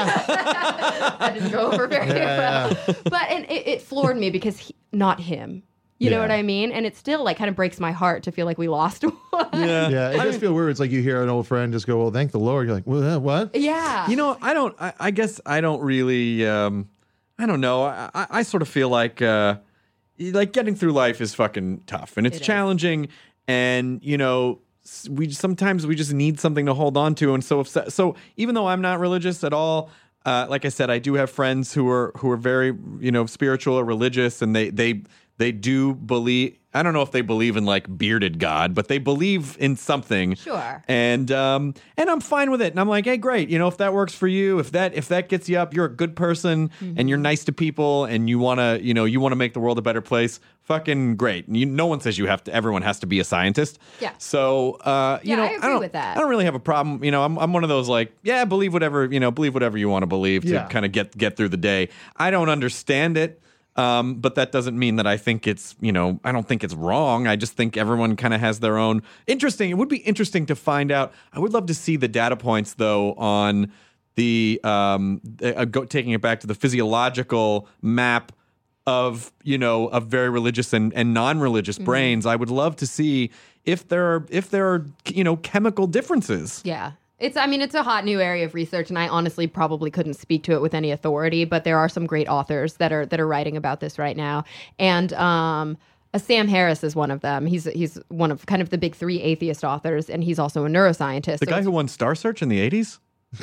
That didn't go over very well. But it floored me because not him. You know what I mean? And it still like kind of breaks my heart to feel like we lost one. Yeah, it does feel weird. It's like you hear an old friend just go, well, thank the Lord. You're like, well, what? Yeah. I guess I don't really, I don't know. I sort of feel like getting through life is fucking tough, and it's challenging. And, we just need something to hold on to. And so even though I'm not religious at all, like I said, I do have friends who are very, spiritual or religious, and they do believe. I don't know if they believe in like bearded God, but they believe in something. Sure. And I'm fine with it. And I'm like, hey, great. If that works for you, if that gets you up, you're a good person and you're nice to people and you want to make the world a better place. Fucking great. And no one says everyone has to be a scientist. Yeah. So, I agree with that. I don't really have a problem. I'm one of those like, yeah, believe whatever you want to believe to kind of get through the day. I don't understand it. But that doesn't mean that I think it's, I don't think it's wrong. I just think everyone kind of has their own. Interesting. It would be interesting to find out. I would love to see the data points, though, on the taking it back to the physiological map of, of very religious and non-religious brains. I would love to see if there are, chemical differences. Yeah. It's a hot new area of research, and I honestly probably couldn't speak to it with any authority, but there are some great authors that are writing about this right now. And Sam Harris is one of them. He's one of kind of the big three atheist authors, and he's also a neuroscientist. The guy who won Star Search in the 80s?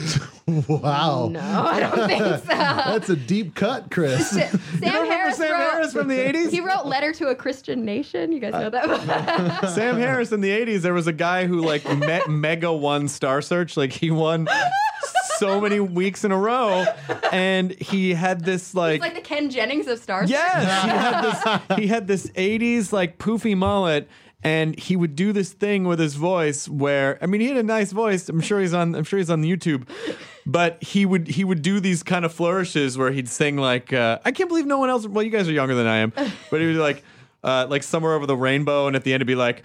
Wow. No, I don't think so. That's a deep cut, Chris. Sam Harris from the 80s? He wrote Letter to a Christian Nation. You guys know that? Sam Harris in the 80s, there was a guy who like mega won Star Search. Like he won so many weeks in a row, and he had this like... It's like the Ken Jennings of Star Search. Yes! he had this 80s like poofy mullet, and he would do this thing with his voice where, he had a nice voice. I'm sure he's on YouTube, but he would do these kind of flourishes where he'd sing like, I can't believe no one else. Well, you guys are younger than I am, but he would like Somewhere Over the Rainbow, and at the end it'd be like,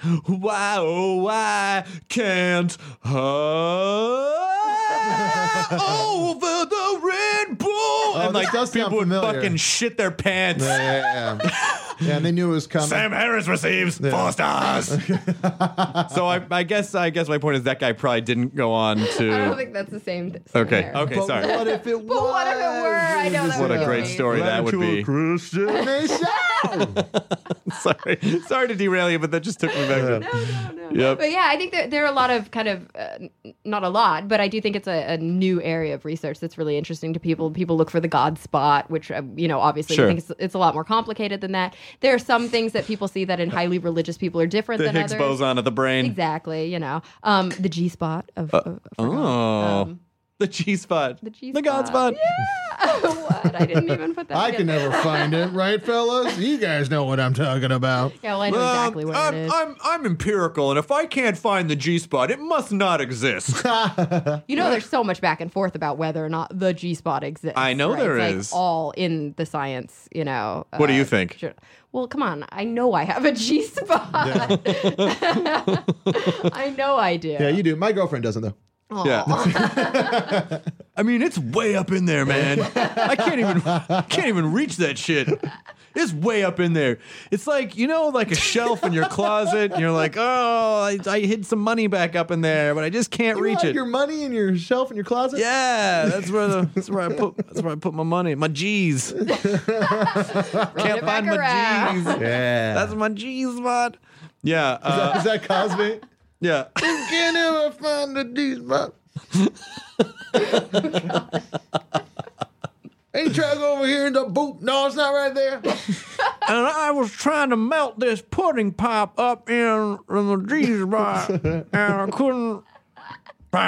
why can't over the rainbow? And like people would fucking shit their pants. Yeah, and they knew it was coming. Sam Harris receives 4 stars. So I guess my point is that guy probably didn't go on to. I don't think that's the same. Okay, but sorry. What if it was? But what if it were? I know that What would a be great funny. story that would be. Christian nation. Sorry to derail you, but that just took me back. No. Yep. But yeah, I think there are a lot of kind of, not a lot, but I do think it's a new area of research that's really interesting to people. People look for the God spot, which, obviously Sure. I think it's a lot more complicated than that. There are some things that people see that in highly religious people are different The than Higgs others. boson of the brain. Exactly, the G spot of God. The G spot. The G The God spot. Yeah. What? I didn't even put that I can together. never find it, right, fellas? You guys know what I'm talking about. Yeah, well, I know exactly what it is. I'm empirical, and if I can't find the G spot, it must not exist. There's so much back and forth about whether or not the G spot exists. I know right? there It's is. like all in the science, What do you think? Sure. Well, come on. I know I have a G spot. I know I do. Yeah, you do. My girlfriend doesn't, though. Yeah. I mean, it's way up in there, man. I can't even reach that shit. It's way up in there. It's like, like a shelf in your closet. And you're like, oh, I hid some money back up in there, but I just can't reach have it. your money in your shelf in your closet? Yeah, that's where I put my money. My G's. Can't find my G's. Yeah. That's my G spot. Yeah. Is that Cosby? Yeah. Can't ever find the D spot. Ain't try to go over here in the boot. No, it's not right there. And I was trying to melt this pudding pop up in the G spot, and I couldn't. By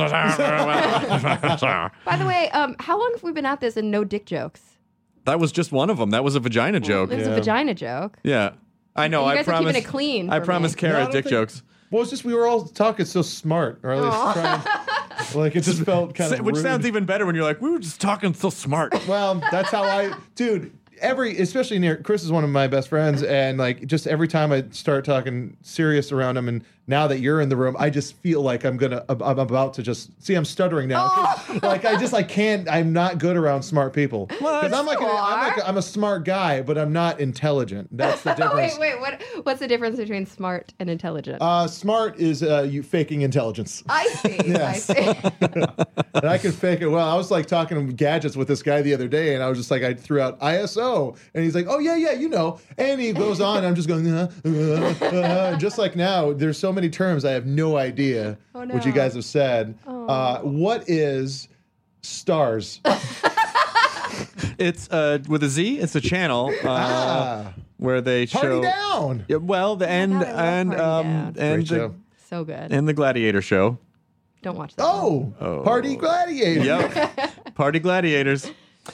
the way, how long have we been at this and no dick jokes? That was just one of them. That was a vagina joke. It was a vagina joke. Yeah. I know. You I guys are promised. keeping it clean I for promised me. Kara No, I don't dick think- jokes. Well, it's just we were all talking so smart, or at least trying. Like it just felt kind of Which rude. sounds even better when you're like, we were just talking so smart. Well, that's how dude. Especially near Chris is one of my best friends, and like just every time I start talking serious around him, and now that you're in the room, I just feel like I'm about to just see. I'm stuttering now. Like I can't. I'm not good around smart people because I'm a smart guy, but I'm not intelligent. That's the difference. Wait. What's the difference between smart and intelligent? Smart is you faking intelligence. I see. Yes. I see. And I can fake it well. I was like talking gadgets with this guy the other day, and I was just like, I threw out ISO, and he's like, oh yeah, and he goes on, and I'm just going, just like now. There's so many terms I have no idea what you guys have said. What is stars? It's with a Z. It's a channel where they Party show. down. Yeah, well, the God, I love Party Down. Great show. So good. and the Gladiator show. Don't watch that. one. Party gladiator. Yep. Party gladiators.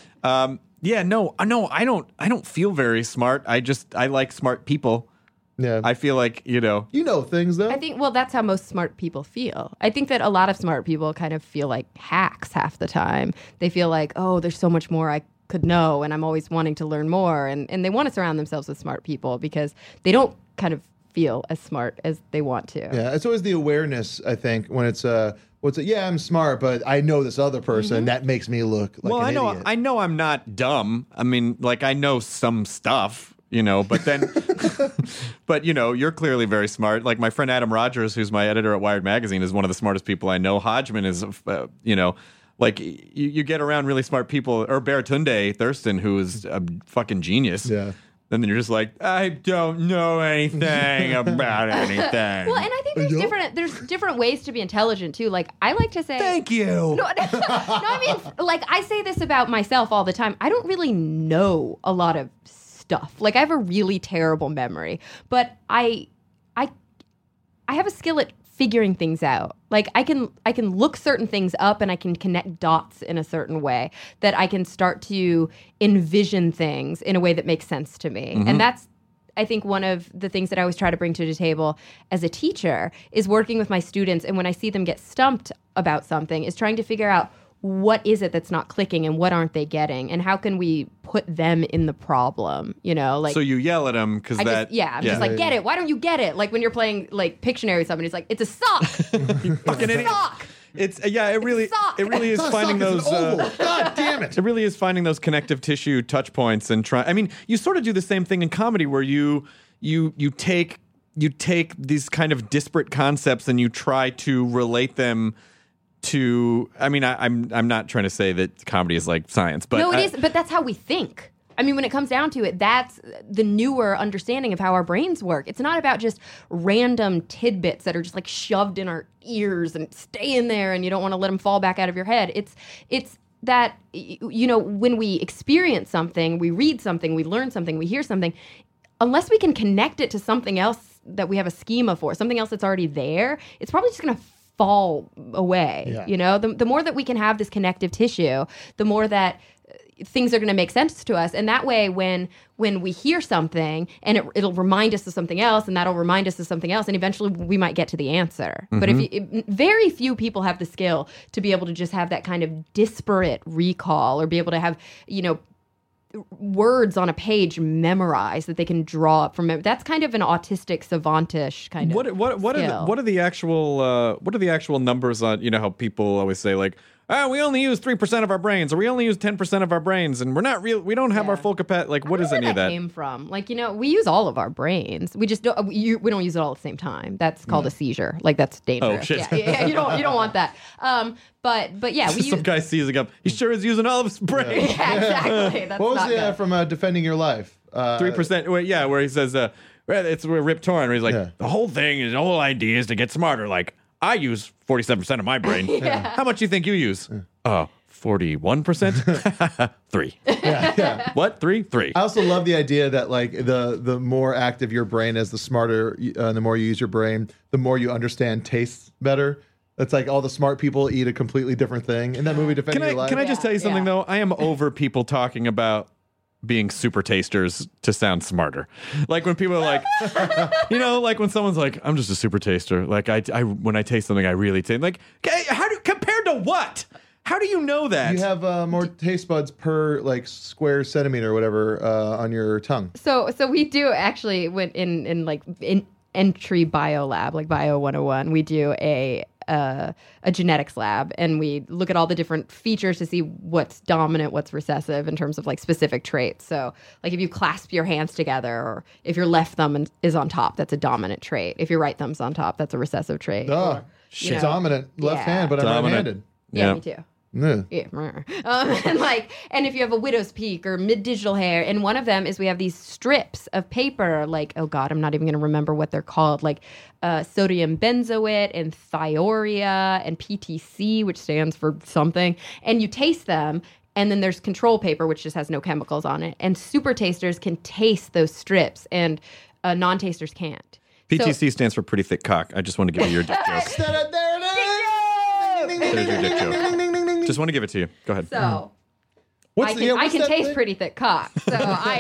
Yeah, no, I don't feel very smart. I like smart people. Yeah. I feel like, You know things though. I think, that's how most smart people feel. I think that a lot of smart people kind of feel like hacks half the time. They feel like, oh, there's so much more I could know, and I'm always wanting to learn more. And they want to surround themselves with smart people because they don't kind of feel as smart as they want to. Yeah, it's always the awareness, I think, when it's I'm smart, but I know this other person that makes me look like an idiot. I know I'm not dumb. I mean, like I know some stuff, but then but you're clearly very smart. Like my friend Adam Rogers, who's my editor at Wired Magazine, is one of the smartest people I know. Hodgman is like you get around really smart people, or Baratunde Thurston, who is a fucking genius. Yeah. And then you're just like, I don't know anything about anything. Well, and I think there's different ways to be intelligent too. Like I like to say, thank you. No, I mean, like I say this about myself all the time. I don't really know a lot of stuff. Like I have a really terrible memory, but I have a skill at figuring things out. Like I can look certain things up and I can connect dots in a certain way that I can start to envision things in a way that makes sense to me. And that's, I think, one of the things that I always try to bring to the table as a teacher is working with my students. And when I see them get stumped about something, is trying to figure out what is it that's not clicking and what aren't they getting and how can we put them in the problem, like. So you yell at them because I'm just like, get it. Why don't you get it? Like when you're playing like Pictionary with somebody, it's like, it's a sock. fucking idiot. Sock. It really is finding those. God damn it! It really is finding those connective tissue touch points and try. I mean, you sort of do the same thing in comedy where you take these kind of disparate concepts and you try to relate them to. I mean, I'm not trying to say that comedy is like science, but No, it is. But that's how we think. I mean, when it comes down to it, that's the newer understanding of how our brains work. It's not about just random tidbits that are just like shoved in our ears and stay in there and you don't want to let them fall back out of your head. It's that, you know, when we experience something, we read something, we learn something, we hear something, unless we can connect it to something else that we have a schema for, something else that's already there, it's probably just going to fall away. Yeah. You know, the more that we can have this connective tissue, the more that things are going to make sense to us. And that way, when we hear something and it'll remind us of something else, and that'll remind us of something else, and eventually we might get to the answer. But very few people have the skill to be able to just have that kind of disparate recall, or be able to have, you know, words on a page memorized that they can draw up from it. That's kind of an autistic savantish kind of what are the actual numbers on, you know, how people always say like, we only use 3% of our brains, or we only use 10% of our brains, and we don't have our full capacity. Like, what is any of that? Came from? Like, you know, we use all of our brains. We just don't. We don't use it all at the same time. That's called a seizure. Like, that's dangerous. Oh shit! Yeah, you don't want that. But yeah, we some guy seizing up. He sure is using all of his brain. Yeah, exactly. That's what was not good. from Defending Your Life? 3%. Where he says, it's Rip Torn, where he's like, the whole idea is to get smarter. Like, I use 47% of my brain. How much do you think you use? 41%? 3. Yeah. What? 3? 3. I also love the idea that like the more active your brain is, the smarter, the more you use your brain, the more you understand tastes better. It's like all the smart people eat a completely different thing. In that movie, Defending Your Life. Can I just tell you something, though? I am over people talking about being super tasters to sound smarter. Like when people are like, you know, like when someone's like, I'm just a super taster. Like I when I taste something, I really taste. Like, compared to what? How do you know that? You have more taste buds per like square centimeter or whatever on your tongue. So we do actually when in entry bio lab, like Bio 101, we do a genetics lab, and we look at all the different features to see what's dominant, what's recessive in terms of like specific traits. So like if you clasp your hands together, or if your left thumb is on top, that's a dominant trait. If your right thumb's on top, that's a recessive trait. Oh, shit. Dominant left hand, but I'm right-handed. Yeah, me too. Yeah. And if you have a widow's peak or mid-digital hair, and one of them is we have these strips of paper, like, oh God, I'm not even going to remember what they're called, like sodium benzoate and thiourea and PTC, which stands for something, and you taste them. And then there's control paper, which just has no chemicals on it. And super tasters can taste those strips, and non-tasters can't. PTC stands for pretty thick cock. I just want to give you your dick joke. There it is! There's your dick joke. Just want to give it to you. Go ahead. So I can taste thing? Pretty thick cock. So I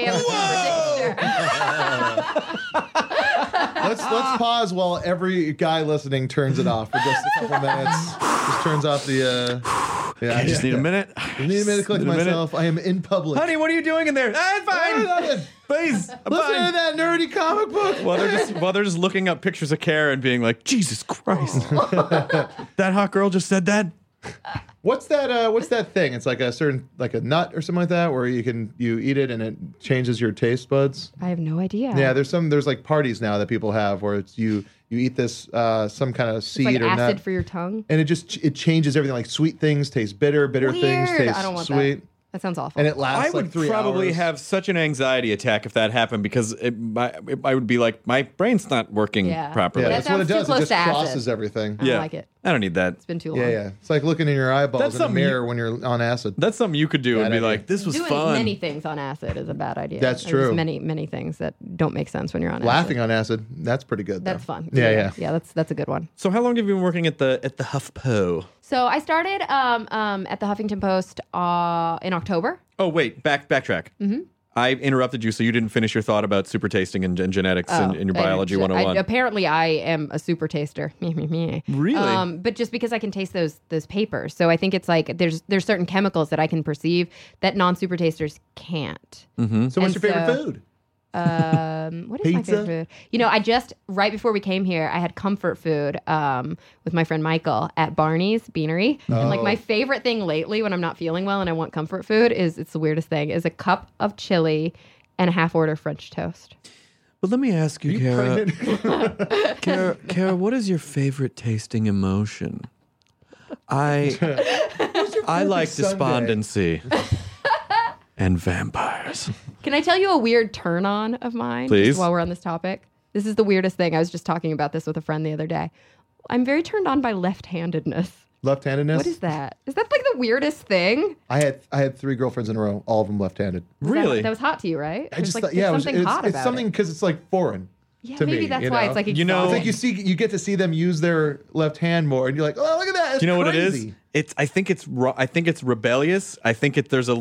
am a super taster. Let's pause while every guy listening turns it off for just a couple minutes. Just turns off the. I just need a minute. I need a minute to collect myself. I am in public. Honey, what are you doing in there? I'm fine. Please, I'm listen fine. to that nerdy comic book. While they're just looking up pictures of Kara and being like, Jesus Christ, that hot girl just said that. What's that thing? It's like a nut or something like that, where you eat it and it changes your taste buds. I have no idea. Yeah, there's like parties now that people have where it's you eat this some kind of seed it's like or acid nut for your tongue, and it changes everything. Like sweet things taste bitter, bitter things taste I don't want sweet. That sounds awful. And it lasts I would like 3 probably hours. have such an anxiety attack if that happened, because I would be like, my brain's not working properly. Yeah, That that's what it sounds too does. It close just to acid. crosses everything. I don't like it. I don't need that. It's been too long. Yeah. It's like looking in your eyeballs That's in a something mirror when you're on acid. That's something you could do and be idea. like, this was Doing fun. many things on acid is a bad idea. That's There's true. Many things that don't make sense when you're on Laughing acid. on acid, that's pretty good. That's though. fun. Yeah. Yeah, that's a good one. So how long have you been working at the HuffPo? So I started at the Huffington Post in October. Oh wait, backtrack. Mm-hmm. I interrupted you, so you didn't finish your thought about super tasting and genetics in your biology 101. Apparently, I am a super taster. Really? But just because I can taste those papers, so I think it's like there's certain chemicals that I can perceive that non-super tasters can't. Mm-hmm. So what's your favorite food? What is my Pizza? favorite food? You know, I just right before we came here, I had comfort food with my friend Michael at Barney's Beanery. And like my favorite thing lately when I'm not feeling well and I want comfort food it's the weirdest thing, is a cup of chili and a half order French toast. But let me ask you, Kara. Pregnant? Kara, what is your favorite tasting emotion? I like Sunday? despondency and vampires. What? Can I tell you a weird turn on of mine? Please. Just while we're on this topic. This is the weirdest thing. I was just talking about this with a friend the other day. I'm very turned on by left-handedness. Left-handedness? What is that? Is that like the weirdest thing? I had 3 girlfriends in a row, all of them left-handed. Really? That was hot to you, right? I just like, thought, yeah, there's something hot it's about something it. because it's like foreign. Yeah, to maybe me, that's you why know? it's like You know- exotic. It's like you get to see them use their left hand more, and you're like, oh, look at that. It's You know what it crazy. is? I think it's rebellious. I think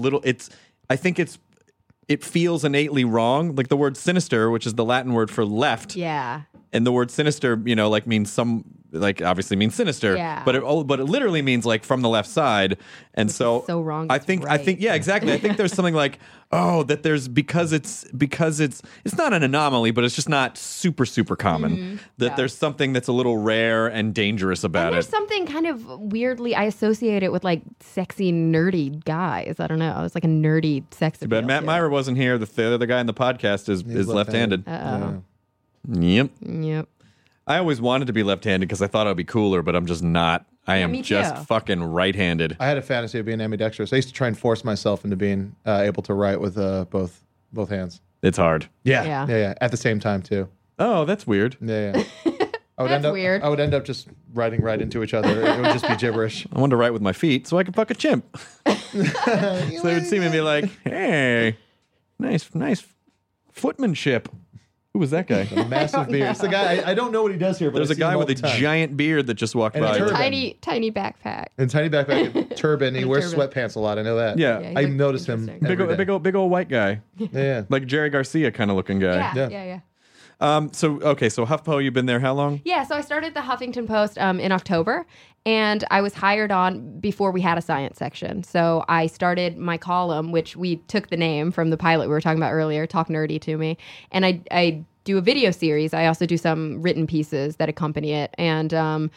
it feels innately wrong. Like the word sinister, which is the Latin word for left. Yeah. And the word sinister, like means obviously means sinister. Yeah. But it literally means like from the left side. And so wrong, I it's think right. yeah, exactly. I think there's something like, that there's because it's not an anomaly, but it's just not super, super common. That there's something that's a little rare and dangerous about And it. there's something kind of weirdly, I associate it with like sexy, nerdy guys. I don't know. It's like a nerdy sex appeal. But Matt too. Myra wasn't here. The other guy in the podcast is left-handed. Yeah. Yep. Yep. I always wanted to be left-handed because I thought I'd be cooler, but I'm just not. I am me just too. fucking right-handed. I had a fantasy of being ambidextrous. I used to try and force myself into being able to write with both hands. It's hard. Yeah. At the same time too. Oh, that's weird. Yeah. I would That's weird. I would end up just writing right into each other. It would just be gibberish. I wanted to write with my feet so I could fuck a chimp. So they would see me and be like, hey, nice footmanship. Who was that guy? Massive beard. It's the guy. I don't know what he does here, but There's I a see guy him with all a the time. giant beard that just walked And a by. turban. Tiny backpack. And tiny backpack, and turban. He wears turban. sweatpants a lot. I know that. Yeah. Yeah, he I looks noticed him. interesting. every day. Big old white guy. Yeah. Like Jerry Garcia kind of looking guy. Yeah. So HuffPo, you've been there how long? Yeah, so I started the Huffington Post in October, and I was hired on before we had a science section. So I started my column, which we took the name from the pilot we were talking about earlier, Talk Nerdy to Me, and I do a video series. I also do some written pieces that accompany it, and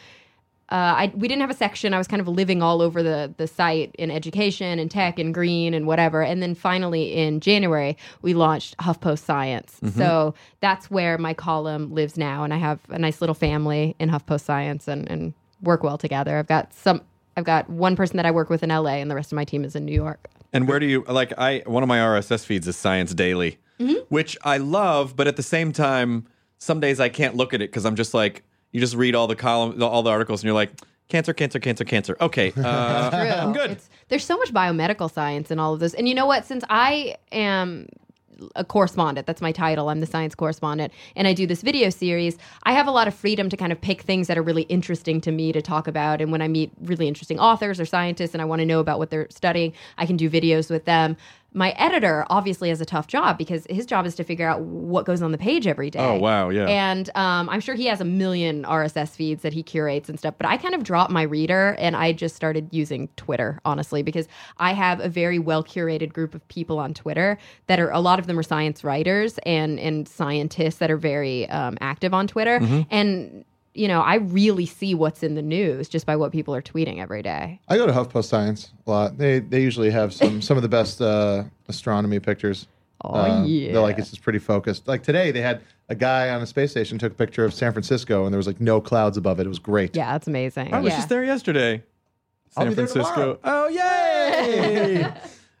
we didn't have a section. I was kind of living all over the site in education and tech and green and whatever. And then finally in January, we launched HuffPost Science. So that's where my column lives now. And I have a nice little family in HuffPost Science and work well together. I've got one person that I work with in LA and the rest of my team is in New York. And where do you one of my RSS feeds is Science Daily, which I love, but at the same time, some days I can't look at it because I'm just like, you just read all the articles, and you're like, cancer. Okay, I'm good. There's so much biomedical science in all of this. And you know what? Since I am a correspondent, that's my title, I'm the science correspondent, and I do this video series, I have a lot of freedom to kind of pick things that are really interesting to me to talk about. And when I meet really interesting authors or scientists and I want to know about what they're studying, I can do videos with them. My editor obviously has a tough job because his job is to figure out what goes on the page every day. Oh, wow, yeah. And I'm sure he has a million RSS feeds that he curates and stuff, but I kind of dropped my reader and I just started using Twitter, honestly, because I have a very well-curated group of people on Twitter that are, a lot of them are science writers and scientists that are very active on Twitter. And I really see what's in the news just by what people are tweeting every day. I go to HuffPost Science a lot. They usually have some of the best astronomy pictures. Yeah. They're like, it's just pretty focused. Like today, they had a guy on a space station took a picture of San Francisco, and there was like no clouds above it. It was great. Yeah, that's amazing. I was just there yesterday. I'll San be there Francisco. tomorrow. Oh, yay!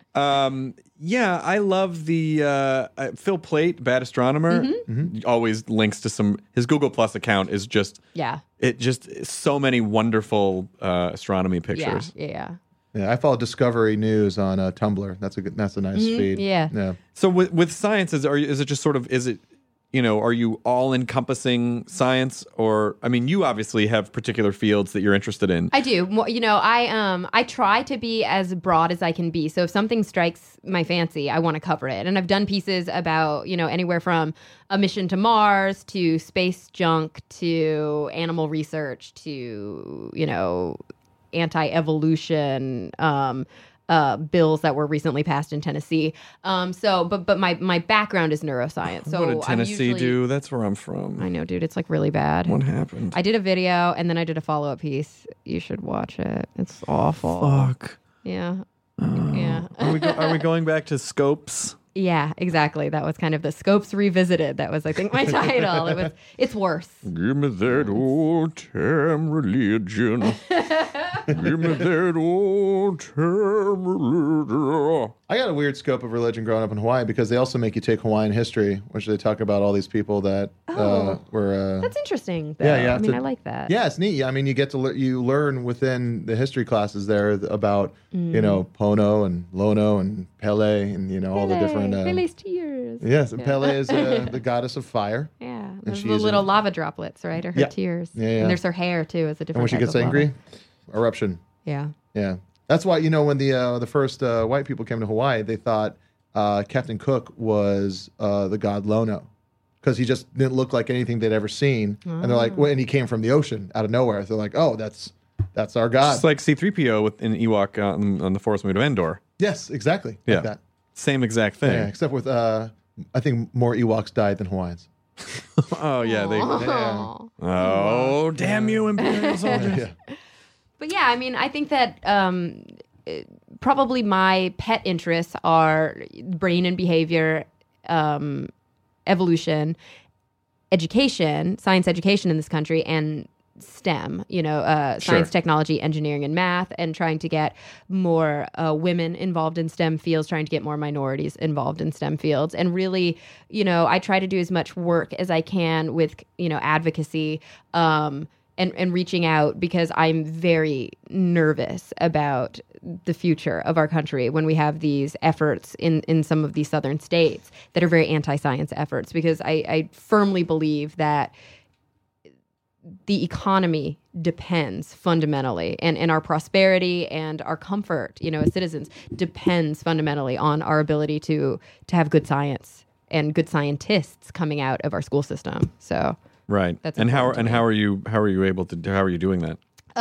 Yeah, I love the Phil Plait, Bad Astronomer. Always links to his Google Plus account is just so many wonderful astronomy pictures. Yeah. Yeah, I follow Discovery News on Tumblr. That's a nice feed. Yeah. So with science, is it just sort of, are you all encompassing science, or you obviously have particular fields that you're interested in. I do. I try to be as broad as I can be. So if something strikes my fancy, I want to cover it. And I've done pieces about, anywhere from a mission to Mars to space junk to animal research to, anti-evolution bills that were recently passed in Tennessee. But my background is neuroscience. So what did Tennessee do? That's where I'm from. I know, dude. It's like really bad. What happened? I did a video and then I did a follow-up piece. You should watch it. It's awful. Fuck. Yeah. Yeah. Are we going back to Scopes? Yeah, exactly. That was kind of the Scopes Revisited. That was, I think, my title. It's worse. Give me that old time religion. Give me that old time religion. I got a weird scope of religion growing up in Hawaii because they also make you take Hawaiian history, which they talk about all these people that were. That's interesting. Though. Yeah, I mean, I like that. Yeah, it's neat. I mean, you get to you learn within the history classes there about Pono and Lono and Pele and all the different. Pele's tears. Yes, and Pele is the goddess of fire. Yeah, there's the little lava droplets, right? Or her tears. Yeah. And there's her hair too. Is a different. And when she gets angry, eruption. Yeah. Yeah. That's why, when the first white people came to Hawaii, they thought Captain Cook was the god Lono because he just didn't look like anything they'd ever seen. And they're like, and he came from the ocean out of nowhere. They're like, oh, that's our god. Just like C-3PO in Ewok on the Forest Moon of Endor. Yes, exactly. Yeah. Like that. Same exact thing. Yeah, except with, I think more Ewoks died than Hawaiians. Oh, yeah. Oh. Oh, damn you, Imperial soldiers. Yeah. But yeah, I mean, I think that probably my pet interests are brain and behavior, evolution, education, science education in this country, and STEM, science, technology, engineering, and math, and trying to get more women involved in STEM fields, trying to get more minorities involved in STEM fields. And really, I try to do as much work as I can with, advocacy, and reaching out because I'm very nervous about the future of our country when we have these efforts in some of these southern states that are very anti-science efforts, because I firmly believe that the economy depends fundamentally, and our prosperity and our comfort, as citizens, depends fundamentally on our ability to have good science and good scientists coming out of our school system. So. Right. That's how are you doing that?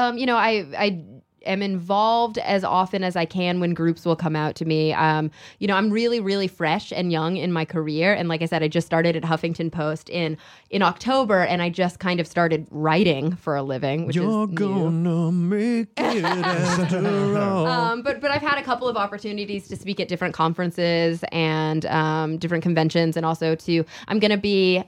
I am involved as often as I can when groups will come out to me. I'm really, really fresh and young in my career. And like I said, I just started at Huffington Post in October, and I just kind of started writing for a living, which You're is gonna make it after all. But I've had a couple of opportunities to speak at different conferences and different conventions, and also I'm going to be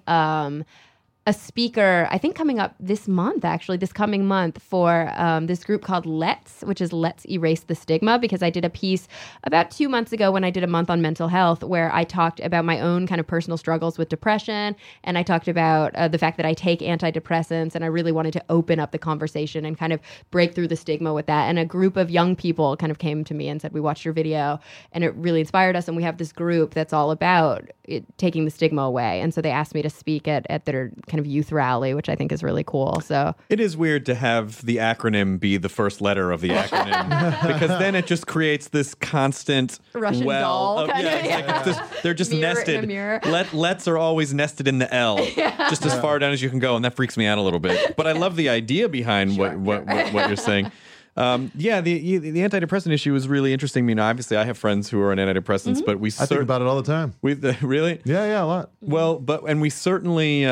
a speaker, I think coming up this coming month for this group called Let's, which is Let's Erase the Stigma, because I did a piece about 2 months ago when I did a month on mental health where I talked about my own kind of personal struggles with depression, and I talked about the fact that I take antidepressants, and I really wanted to open up the conversation and kind of break through the stigma with that. And a group of young people kind of came to me and said, we watched your video and it really inspired us, and we have this group that's all about taking the stigma away. And so they asked me to speak at their kind of youth rally, which I think is really cool. So it is weird to have the acronym be the first letter of the acronym because then it just creates this constant Russian doll. They're just nested. Let's are always nested in the L, just as far down as you can go, and that freaks me out a little bit. But I love the idea behind what you're saying. The antidepressant issue is really interesting. Obviously, I have friends who are on antidepressants, but I think about it all the time. Really? Yeah, a lot. Well, we certainly.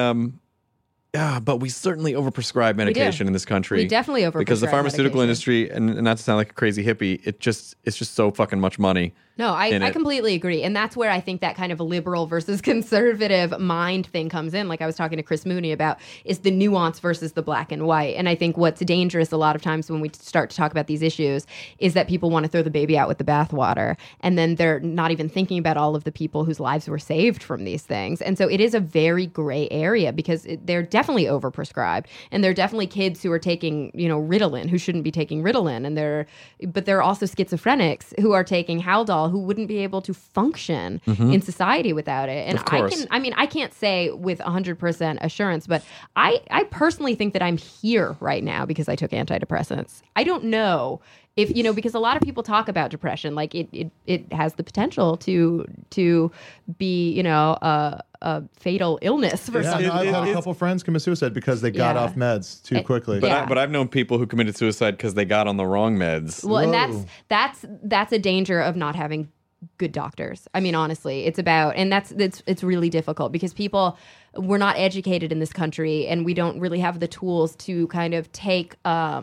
But we certainly overprescribe medication in this country. We definitely overprescribe because the pharmaceutical industry, and not to sound like a crazy hippie, it's just so fucking much money. No, I completely agree. And that's where I think that kind of liberal versus conservative mind thing comes in. Like I was talking to Chris Mooney about is the nuance versus the black and white. And I think what's dangerous a lot of times when we start to talk about these issues is that people want to throw the baby out with the bathwater. And then they're not even thinking about all of the people whose lives were saved from these things. And so it is a very gray area because they're definitely overprescribed. And there are definitely kids who are taking, Ritalin who shouldn't be taking Ritalin. But there are also schizophrenics who are taking Haldol who wouldn't be able to function in society without it. And I can't say with 100% assurance, but I personally think that I'm here right now because I took antidepressants. I don't know if, because a lot of people talk about depression, like it has the potential to be, a fatal illness for some people. I've had a couple friends commit suicide because they got off meds too quickly. But I've known people who committed suicide because they got on the wrong meds. Well, and that's a danger of not having good doctors. Honestly, it's really difficult because we're not educated in this country, and we don't really have the tools to kind of take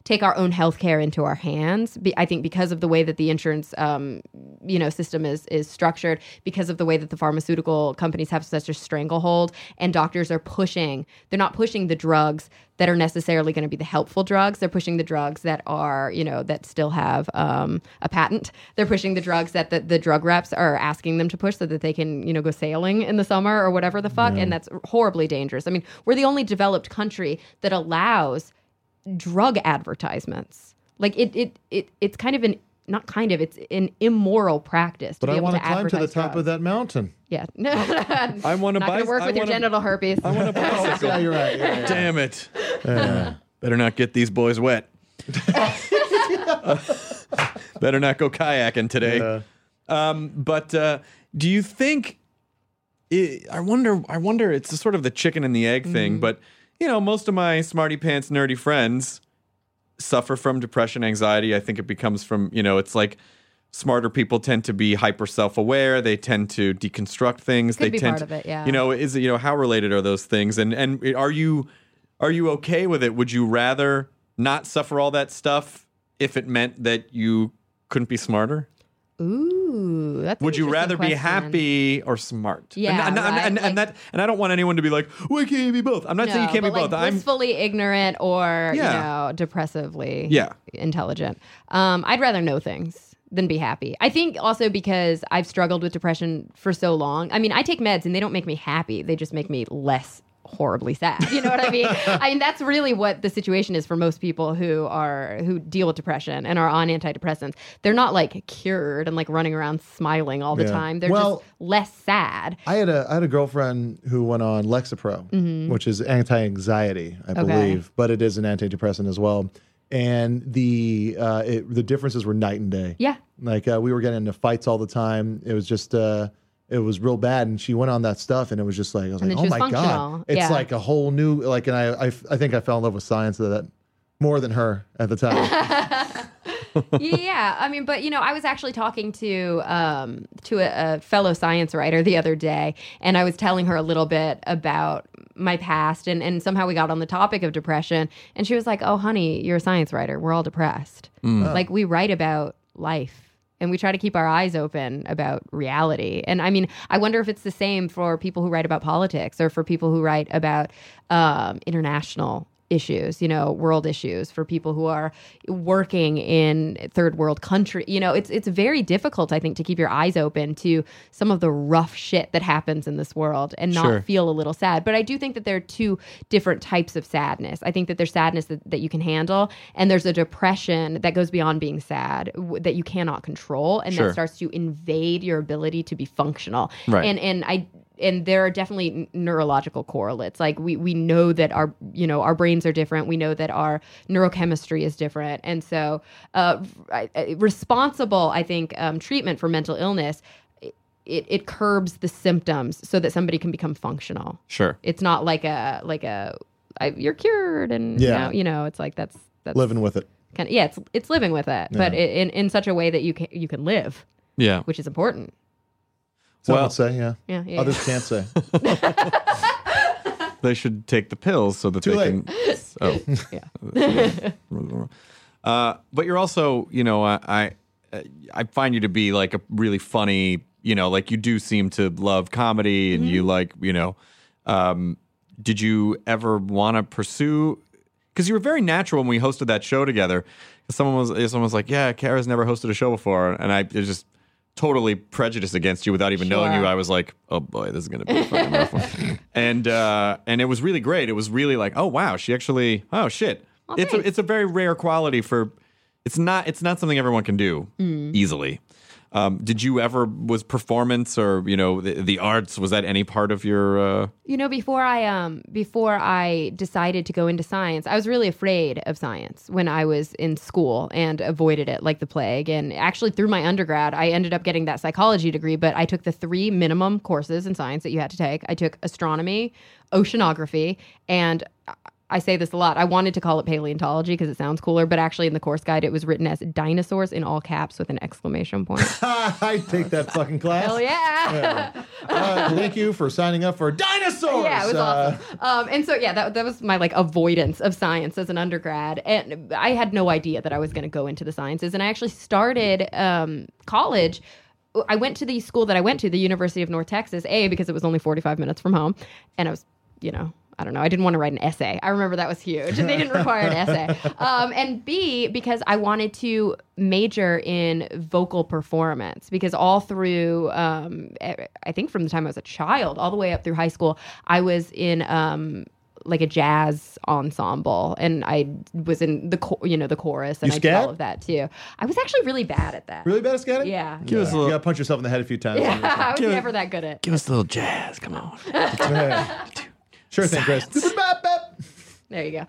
take our own healthcare into our hands. I think because of the way that the insurance, system is structured, because of the way that the pharmaceutical companies have such a stranglehold, and doctors are they're not pushing the drugs that are necessarily going to be the helpful drugs. They're pushing the drugs that are, that still have a patent. They're pushing the drugs that the drug reps are asking them to push so that they can, go sailing in the summer or whatever the fuck. And that's horribly dangerous. I mean, we're the only developed country that allows drug advertisements. Like it's kind of it's an immoral practice to but be able I want to to climb to the top drugs. of that mountain. Yeah. I want to not going to work with your genital herpes. I want a bicycle. Yeah, you're right. Damn it. Better not get these boys wet. Better not go kayaking today. But do you think I wonder it's sort of the chicken and the egg thing, but most of my smarty pants nerdy friends suffer from depression, anxiety. I think it becomes from, it's like smarter people tend to be hyper self-aware. They tend to deconstruct things. Could they be tend part of it, yeah. Is it, how related are those things? And are you okay with it? Would you rather not suffer all that stuff if it meant that you couldn't be smarter? Ooh, that's an Would you interesting rather be question. happy or smart? Yeah, and right. And I don't want anyone to be like, "Why can't you be both?" I'm not saying you can't be but both. like blissfully ignorant or depressively intelligent. I'd rather know things than be happy. I think also because I've struggled with depression for so long. I mean, I take meds and they don't make me happy. They just make me less horribly sad. You know what I mean? I mean, that's really what the situation is for most people who deal with depression and are on antidepressants. They're not like cured and like running around smiling all the time. They're just less sad. I had a girlfriend who went on Lexapro, which is anti-anxiety, I believe, but it is an antidepressant as well. And the differences were night and day. Yeah. Like we were getting into fights all the time. It was just it was real bad, and she went on that stuff, and it was just like, I was like, oh my God. It's like a whole new, like, and I think I fell in love with science that more than her at the time. Yeah, I mean, but I was actually talking to a fellow science writer the other day, and I was telling her a little bit about my past, and somehow we got on the topic of depression, and she was like, "Oh, honey, you're a science writer. We're all depressed. Like we write about life." And we try to keep our eyes open about reality. And I mean, I wonder if it's the same for people who write about politics or for people who write about international issues, world issues, for people who are working in third world country. It's very difficult, I think, to keep your eyes open to some of the rough shit that happens in this world and not feel a little sad. But I do think that there are two different types of sadness. I think that there's sadness that you can handle, and there's a depression that goes beyond being sad that you cannot control, and that starts to invade your ability to be functional. Right. And there are definitely neurological correlates. Like we know that our brains are different. We know that our neurochemistry is different. And so responsible, I think, treatment for mental illness, it curbs the symptoms so that somebody can become functional. Sure. It's not like you're cured and it's like that's living with it. It's living with it, but in such a way that you can live. Yeah. Which is important. Some would say, yeah. Others can't say. They should take the pills so that Too they late. can. But you're also, I find you to be like a really funny, like you do seem to love comedy, and you like, did you ever want to pursue? Because you were very natural when we hosted that show together. Someone was like, "Yeah, Kara's never hosted a show before," and it was just totally prejudiced against you without even knowing you. I was like, oh boy, this is going to be a fucking rough one. And it was really great. It was really like, oh wow, she actually, oh shit. Oh, it's a very rare quality it's not something everyone can do easily. Did you ever, was performance or, the arts, was that any part of your... Before I decided to go into science, I was really afraid of science when I was in school and avoided it like the plague. And actually through my undergrad, I ended up getting that psychology degree, but I took the 3 minimum courses in science that you had to take. I took astronomy, oceanography, and I say this a lot. I wanted to call it paleontology because it sounds cooler, but actually in the course guide, it was written as dinosaurs in all caps with an exclamation point. I take that fucking class. Hell yeah. Thank you for signing up for dinosaurs. Yeah, it was awesome. And so, yeah, that was my like avoidance of science as an undergrad. And I had no idea that I was going to go into the sciences. And I actually started college. I went to the school that I went to, the University of North Texas, because it was only 45 minutes from home. And I was, I don't know. I didn't want to write an essay. I remember that was huge. They didn't require an essay. And B, because I wanted to major in vocal performance. Because all through, I think from the time I was a child, all the way up through high school, I was in like a jazz ensemble, and I was in the chorus, and I did all of that too. I was actually really bad at that. Really bad at scatting? Yeah. You gotta punch yourself in the head a few times. Yeah, I was never that good at. Give us a little jazz. Come on. Sure thing, Chris. There you go.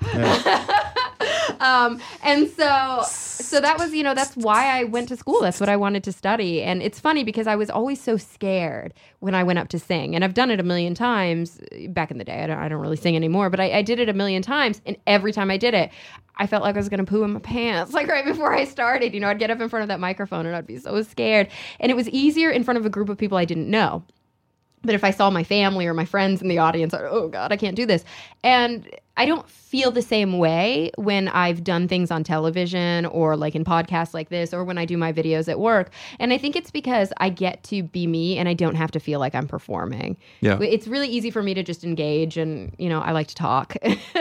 And so that was, that's why I went to school. That's what I wanted to study. And it's funny because I was always so scared when I went up to sing. And I've done it a million times back in the day. I don't really sing anymore, but I did it a million times. And every time I did it, I felt like I was going to poo in my pants, like right before I started. I'd get up in front of that microphone and I'd be so scared. And it was easier in front of a group of people I didn't know. But if I saw my family or my friends in the audience, oh God, I can't do this. And I don't feel the same way when I've done things on television or like in podcasts like this or when I do my videos at work. And I think it's because I get to be me and I don't have to feel like I'm performing. Yeah. It's really easy for me to just engage and, I like to talk.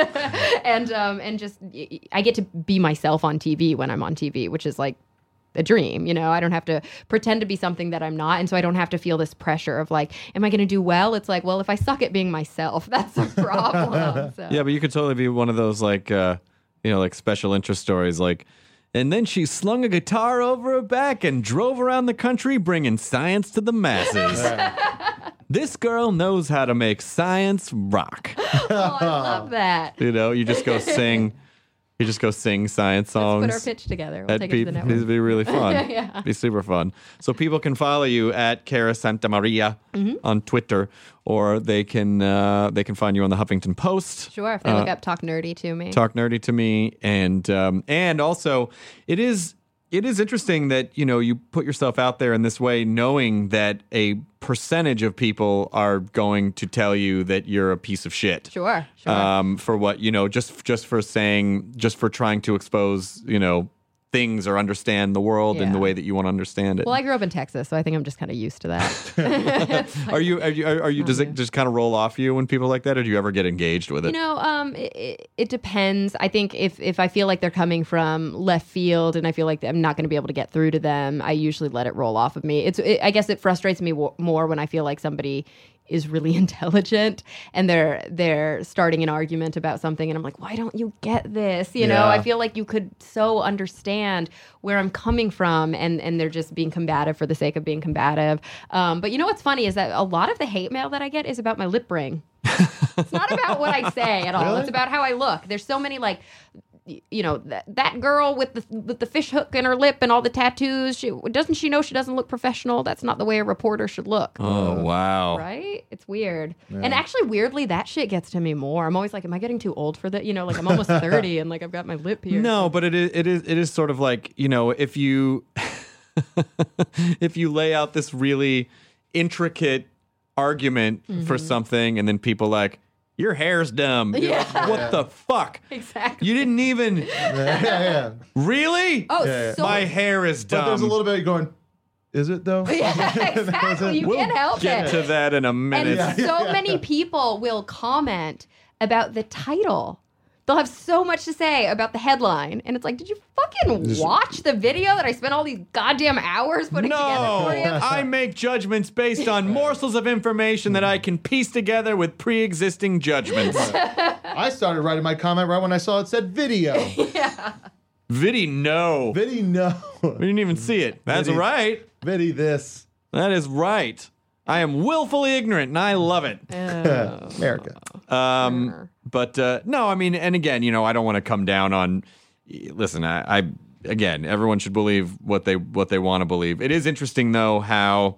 and just I get to be myself on TV when I'm on TV, which is like a dream. I don't have to pretend to be something that I'm not. And so I don't have to feel this pressure of like, am I going to do well? It's like, well, if I suck at being myself, that's a problem. So. Yeah, but you could totally be one of those like, like special interest stories. Like, and then she slung a guitar over her back and drove around the country bringing science to the masses. This girl knows how to make science rock. Oh, I love that. You just go sing. You just go sing science songs. Let's put our pitch together. We'll take it to the network. It'd be really fun. Yeah. It'd be super fun. So people can follow you at Cara Santa Maria on Twitter, or they can find you on the Huffington Post. Sure, if they look up Talk Nerdy to Me. Talk Nerdy to Me, and also it is interesting that you put yourself out there in this way, knowing that a percentage of people are going to tell you that you're a piece of shit. Sure. For what just for trying to expose things or understand the world in the way that you want to understand it. Well, I grew up in Texas, so I think I'm just kind of used to that. Are you? Does it just kind of roll off you when people like that, or do you ever get engaged with it? It depends. I think if I feel like they're coming from left field and I feel like I'm not going to be able to get through to them, I usually let it roll off of me. I guess it frustrates me more when I feel like somebody is really intelligent and they're starting an argument about something and I'm like, why don't you get this? I feel like you could so understand where I'm coming from and they're just being combative for the sake of being combative. But what's funny is that a lot of the hate mail that I get is about my lip ring. It's not about what I say at all. Really? It's about how I look. There's so many like that girl with the fish hook in her lip and all the tattoos. Doesn't she know she doesn't look professional? That's not the way a reporter should look. Oh, wow. Right? It's weird. Yeah. And actually, weirdly, that shit gets to me more. I'm always like, am I getting too old for that? Like I'm almost 30 and like I've got my lip here. No, but it is sort of like, if you if you lay out this really intricate argument for something and then people like, your hair's dumb. Yeah. What the fuck? Exactly. You didn't even. Yeah. Really? Oh, so my hair is dumb. But there's a little bit going, is it though? Yeah, exactly. You can't help it. Get to that in a minute. And so many people will comment about the title. They'll have so much to say about the headline. And it's like, did you fucking watch the video that I spent all these goddamn hours putting together for you? I make judgments based on morsels of information that I can piece together with pre-existing judgments. I started writing my comment right when I saw it said video. Yeah. Vidi, no. Vidi, no. We didn't even see it. That's Vidi. right. Vidi, this. That is right. I am willfully ignorant, and I love it. America. But no, I mean, and again, I don't want to come down on. Listen, I again, everyone should believe what they want to believe. It is interesting though how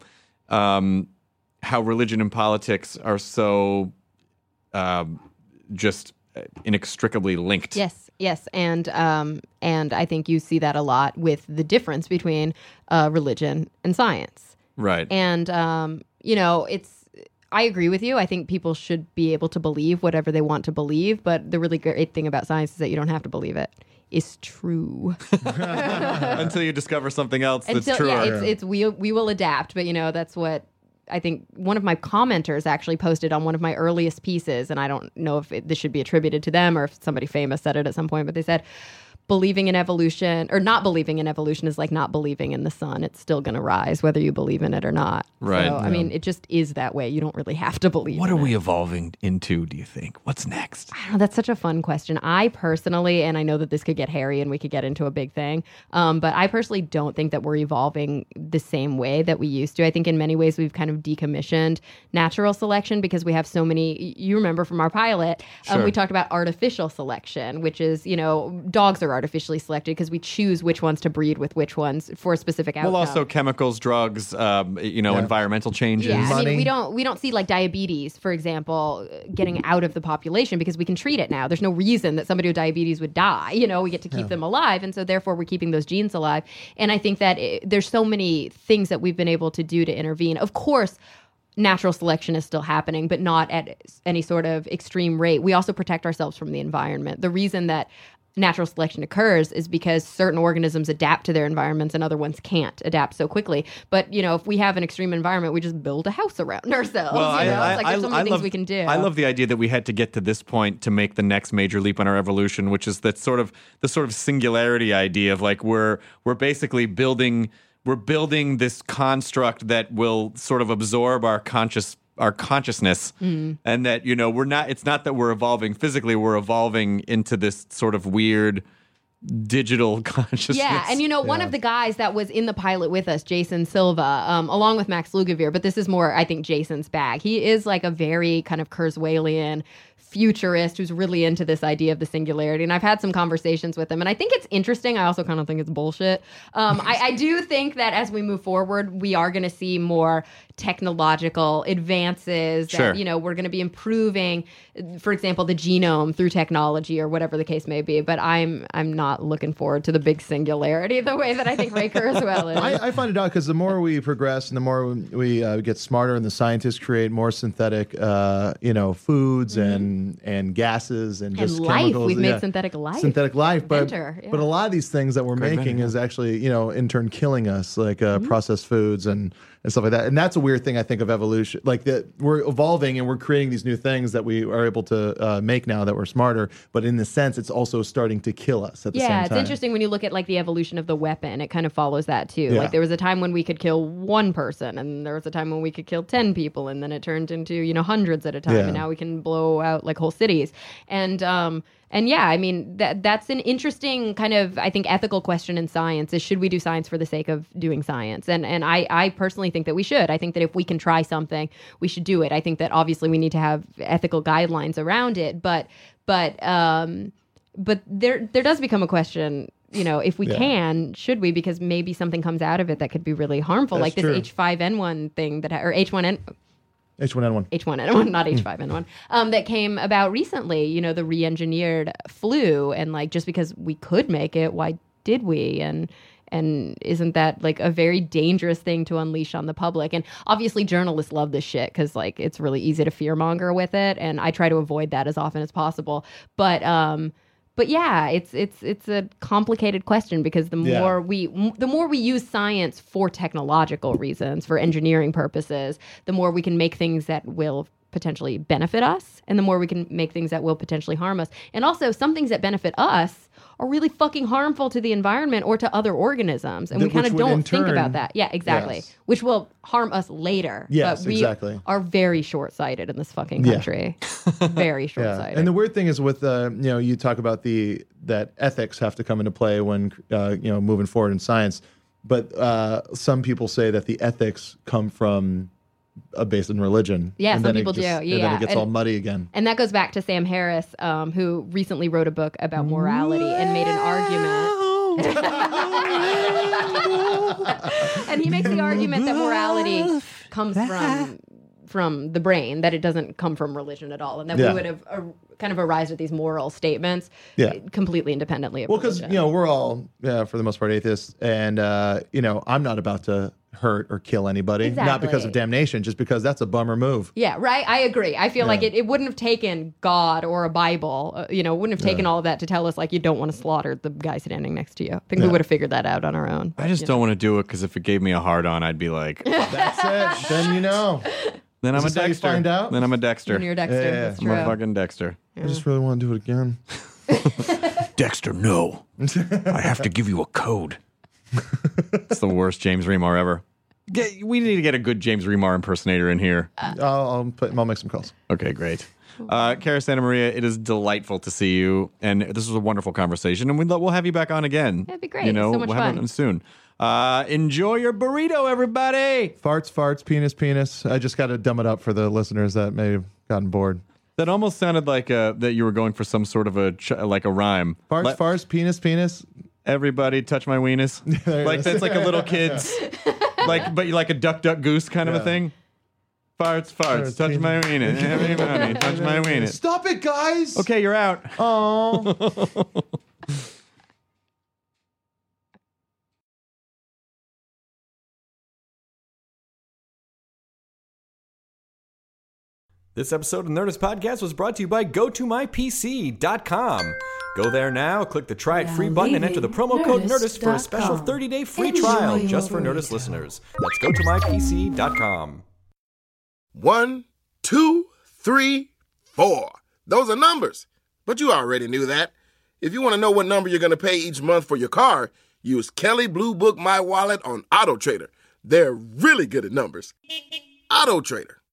religion and politics are so just inextricably linked. Yes, and I think you see that a lot with the difference between religion and science. Right. And I agree with you. I think people should be able to believe whatever they want to believe, but the really great thing about science is that you don't have to believe it. It's true. Until you discover something else that's true. Yeah, we will adapt, but that's what I think one of my commenters actually posted on one of my earliest pieces, and I don't know if this should be attributed to them or if somebody famous said it at some point, but they said, believing in evolution or not believing in evolution is like not believing in the sun. It's still going to rise whether you believe in it or not. Right. So, I mean, it just is that way. You don't really have to believe What in are we it. evolving into, do you think? What's next? I don't know. That's such a fun question. I personally, and I know that this could get hairy and we could get into a big thing, but I personally don't think that we're evolving the same way that we used to. I think in many ways we've kind of decommissioned natural selection because we have so many, you remember from our pilot, we talked about artificial selection, which is, dogs are artificially selected because we choose which ones to breed with which ones for a specific outcome. Well, also chemicals, drugs, environmental changes. Yeah, I mean, we don't see like diabetes, for example, getting out of the population because we can treat it now. There's no reason that somebody with diabetes would die. We get to keep them alive, and so therefore we're keeping those genes alive. And I think that there's so many things that we've been able to do to intervene. Of course, natural selection is still happening, but not at any sort of extreme rate. We also protect ourselves from the environment. The reason that natural selection occurs is because certain organisms adapt to their environments and other ones can't adapt so quickly. But, if we have an extreme environment, we just build a house around ourselves. Well, there's so many things we can do. I love the idea that we had to get to this point to make the next major leap in our evolution, which is that the sort of singularity idea of like we're basically building this construct that will sort of absorb our consciousness, and that it's not that we're evolving physically, we're evolving into this sort of weird digital consciousness. Yeah, and one of the guys that was in the pilot with us, Jason Silva, along with Max Lugavere, but this is more, I think, Jason's bag. He is like a very kind of Kurzweilian futurist who's really into this idea of the singularity. And I've had some conversations with him, and I think it's interesting. I also kind of think it's bullshit. I do think that as we move forward, we are going to see more technological advances. Sure. That, we're going to be improving, for example, the genome through technology or whatever the case may be. But I'm not looking forward to the big singularity the way that I think Ray Kurzweil is. I find it out because the more we progress and the more we get smarter, and the scientists create more synthetic, foods and gases and just life. Chemicals. We've made synthetic life. Synthetic life, but yeah. but a lot of these things that we're making is actually in turn killing us, like processed foods and stuff like that. And that's a weird thing I think of evolution, like that we're evolving and we're creating these new things that we are able to make now that we're smarter. But in the sense, it's also starting to kill us at the same time. Yeah, it's interesting when you look at like the evolution of the weapon. It kind of follows that too. Yeah. Like there was a time when we could kill one person, and there was a time when we could kill 10 people, and then it turned into hundreds at a time, and now we can blow out like whole cities. And yeah, I mean, that's an interesting kind of, I think, ethical question in science is, should we do science for the sake of doing science? And I personally think that we should. I think that if we can try something, we should do it. I think that obviously we need to have ethical guidelines around it, but there does become a question, if we can, should we? Because maybe something comes out of it that could be really harmful, That's like true. this H5N1 thing or H1N1, not H5N1, that came about recently, the re-engineered flu. And like, just because we could make it, why did we? And isn't that like a very dangerous thing to unleash on the public? And obviously journalists love this shit because like it's really easy to fearmonger with it. And I try to avoid that as often as possible. But yeah, it's a complicated question because the more we use science for technological reasons, for engineering purposes, the more we can make things that will potentially benefit us, and the more we can make things that will potentially harm us. And also, some things that benefit us are really fucking harmful to the environment or to other organisms, and we kind of don't think about that. Yeah, exactly. Yes. Which will harm us later. Yes, but we exactly. are very short-sighted in this fucking country. Very short-sighted. And the weird thing is with you talk about that ethics have to come into play when moving forward in science, but some people say that the ethics come from based in religion. Yeah, some people do. Yeah, and then it gets all muddy again. And that goes back to Sam Harris, who recently wrote a book about morality and made an argument. And he makes the argument that morality comes from from the brain, that it doesn't come from religion at all, and that we would have kind of arrived at these moral statements completely independently of religion. Well, because, we're all, for the most part, atheists, and, I'm not about to hurt or kill anybody, not because of damnation, just because that's a bummer move. Yeah, right. I agree. I feel like it wouldn't have taken God or a Bible, wouldn't have taken all of that to tell us, like, you don't want to slaughter the guy standing next to you. I think we would have figured that out on our own. I just don't want to do it because if it gave me a hard on, I'd be like, that's it. Then you know. Then I'm a Dexter. Find out? Then I'm a Dexter. Then you're Dexter. Yeah. That's I'm true. a fucking Dexter. I just really want to do it again. Dexter, no. I have to give you a code. It's the worst James Remar ever. We need to get a good James Remar impersonator in here. I'll make some calls. Okay, great. Cara Santa Maria, it is delightful to see you, and this was a wonderful conversation, and we'll have you back on again. That'd be great. So much we'll fun. have it soon. Enjoy your burrito, everybody. Farts, penis. I just got to dumb it up for the listeners that may have gotten bored. That almost sounded like that you were going for some sort of a rhyme. Farts, penis. Everybody touch my weenus. Like that's like a little kid's, but like a duck goose kind of a thing. Farts, touch my weenus. Everybody touch my weenus. Stop it, guys. Okay, you're out. Oh. This episode of Nerdist Podcast was brought to you by GoToMyPC.com. Go there now, click the Try It Free button, and enter the promo code Nerdist for a special 30-day free trial just for Nerdist listeners. That's GoToMyPC.com. 1, 2, 3, 4. Those are numbers, but you already knew that. If you want to know what number you're going to pay each month for your car, use Kelley Blue Book My Wallet on AutoTrader. They're really good at numbers. AutoTrader.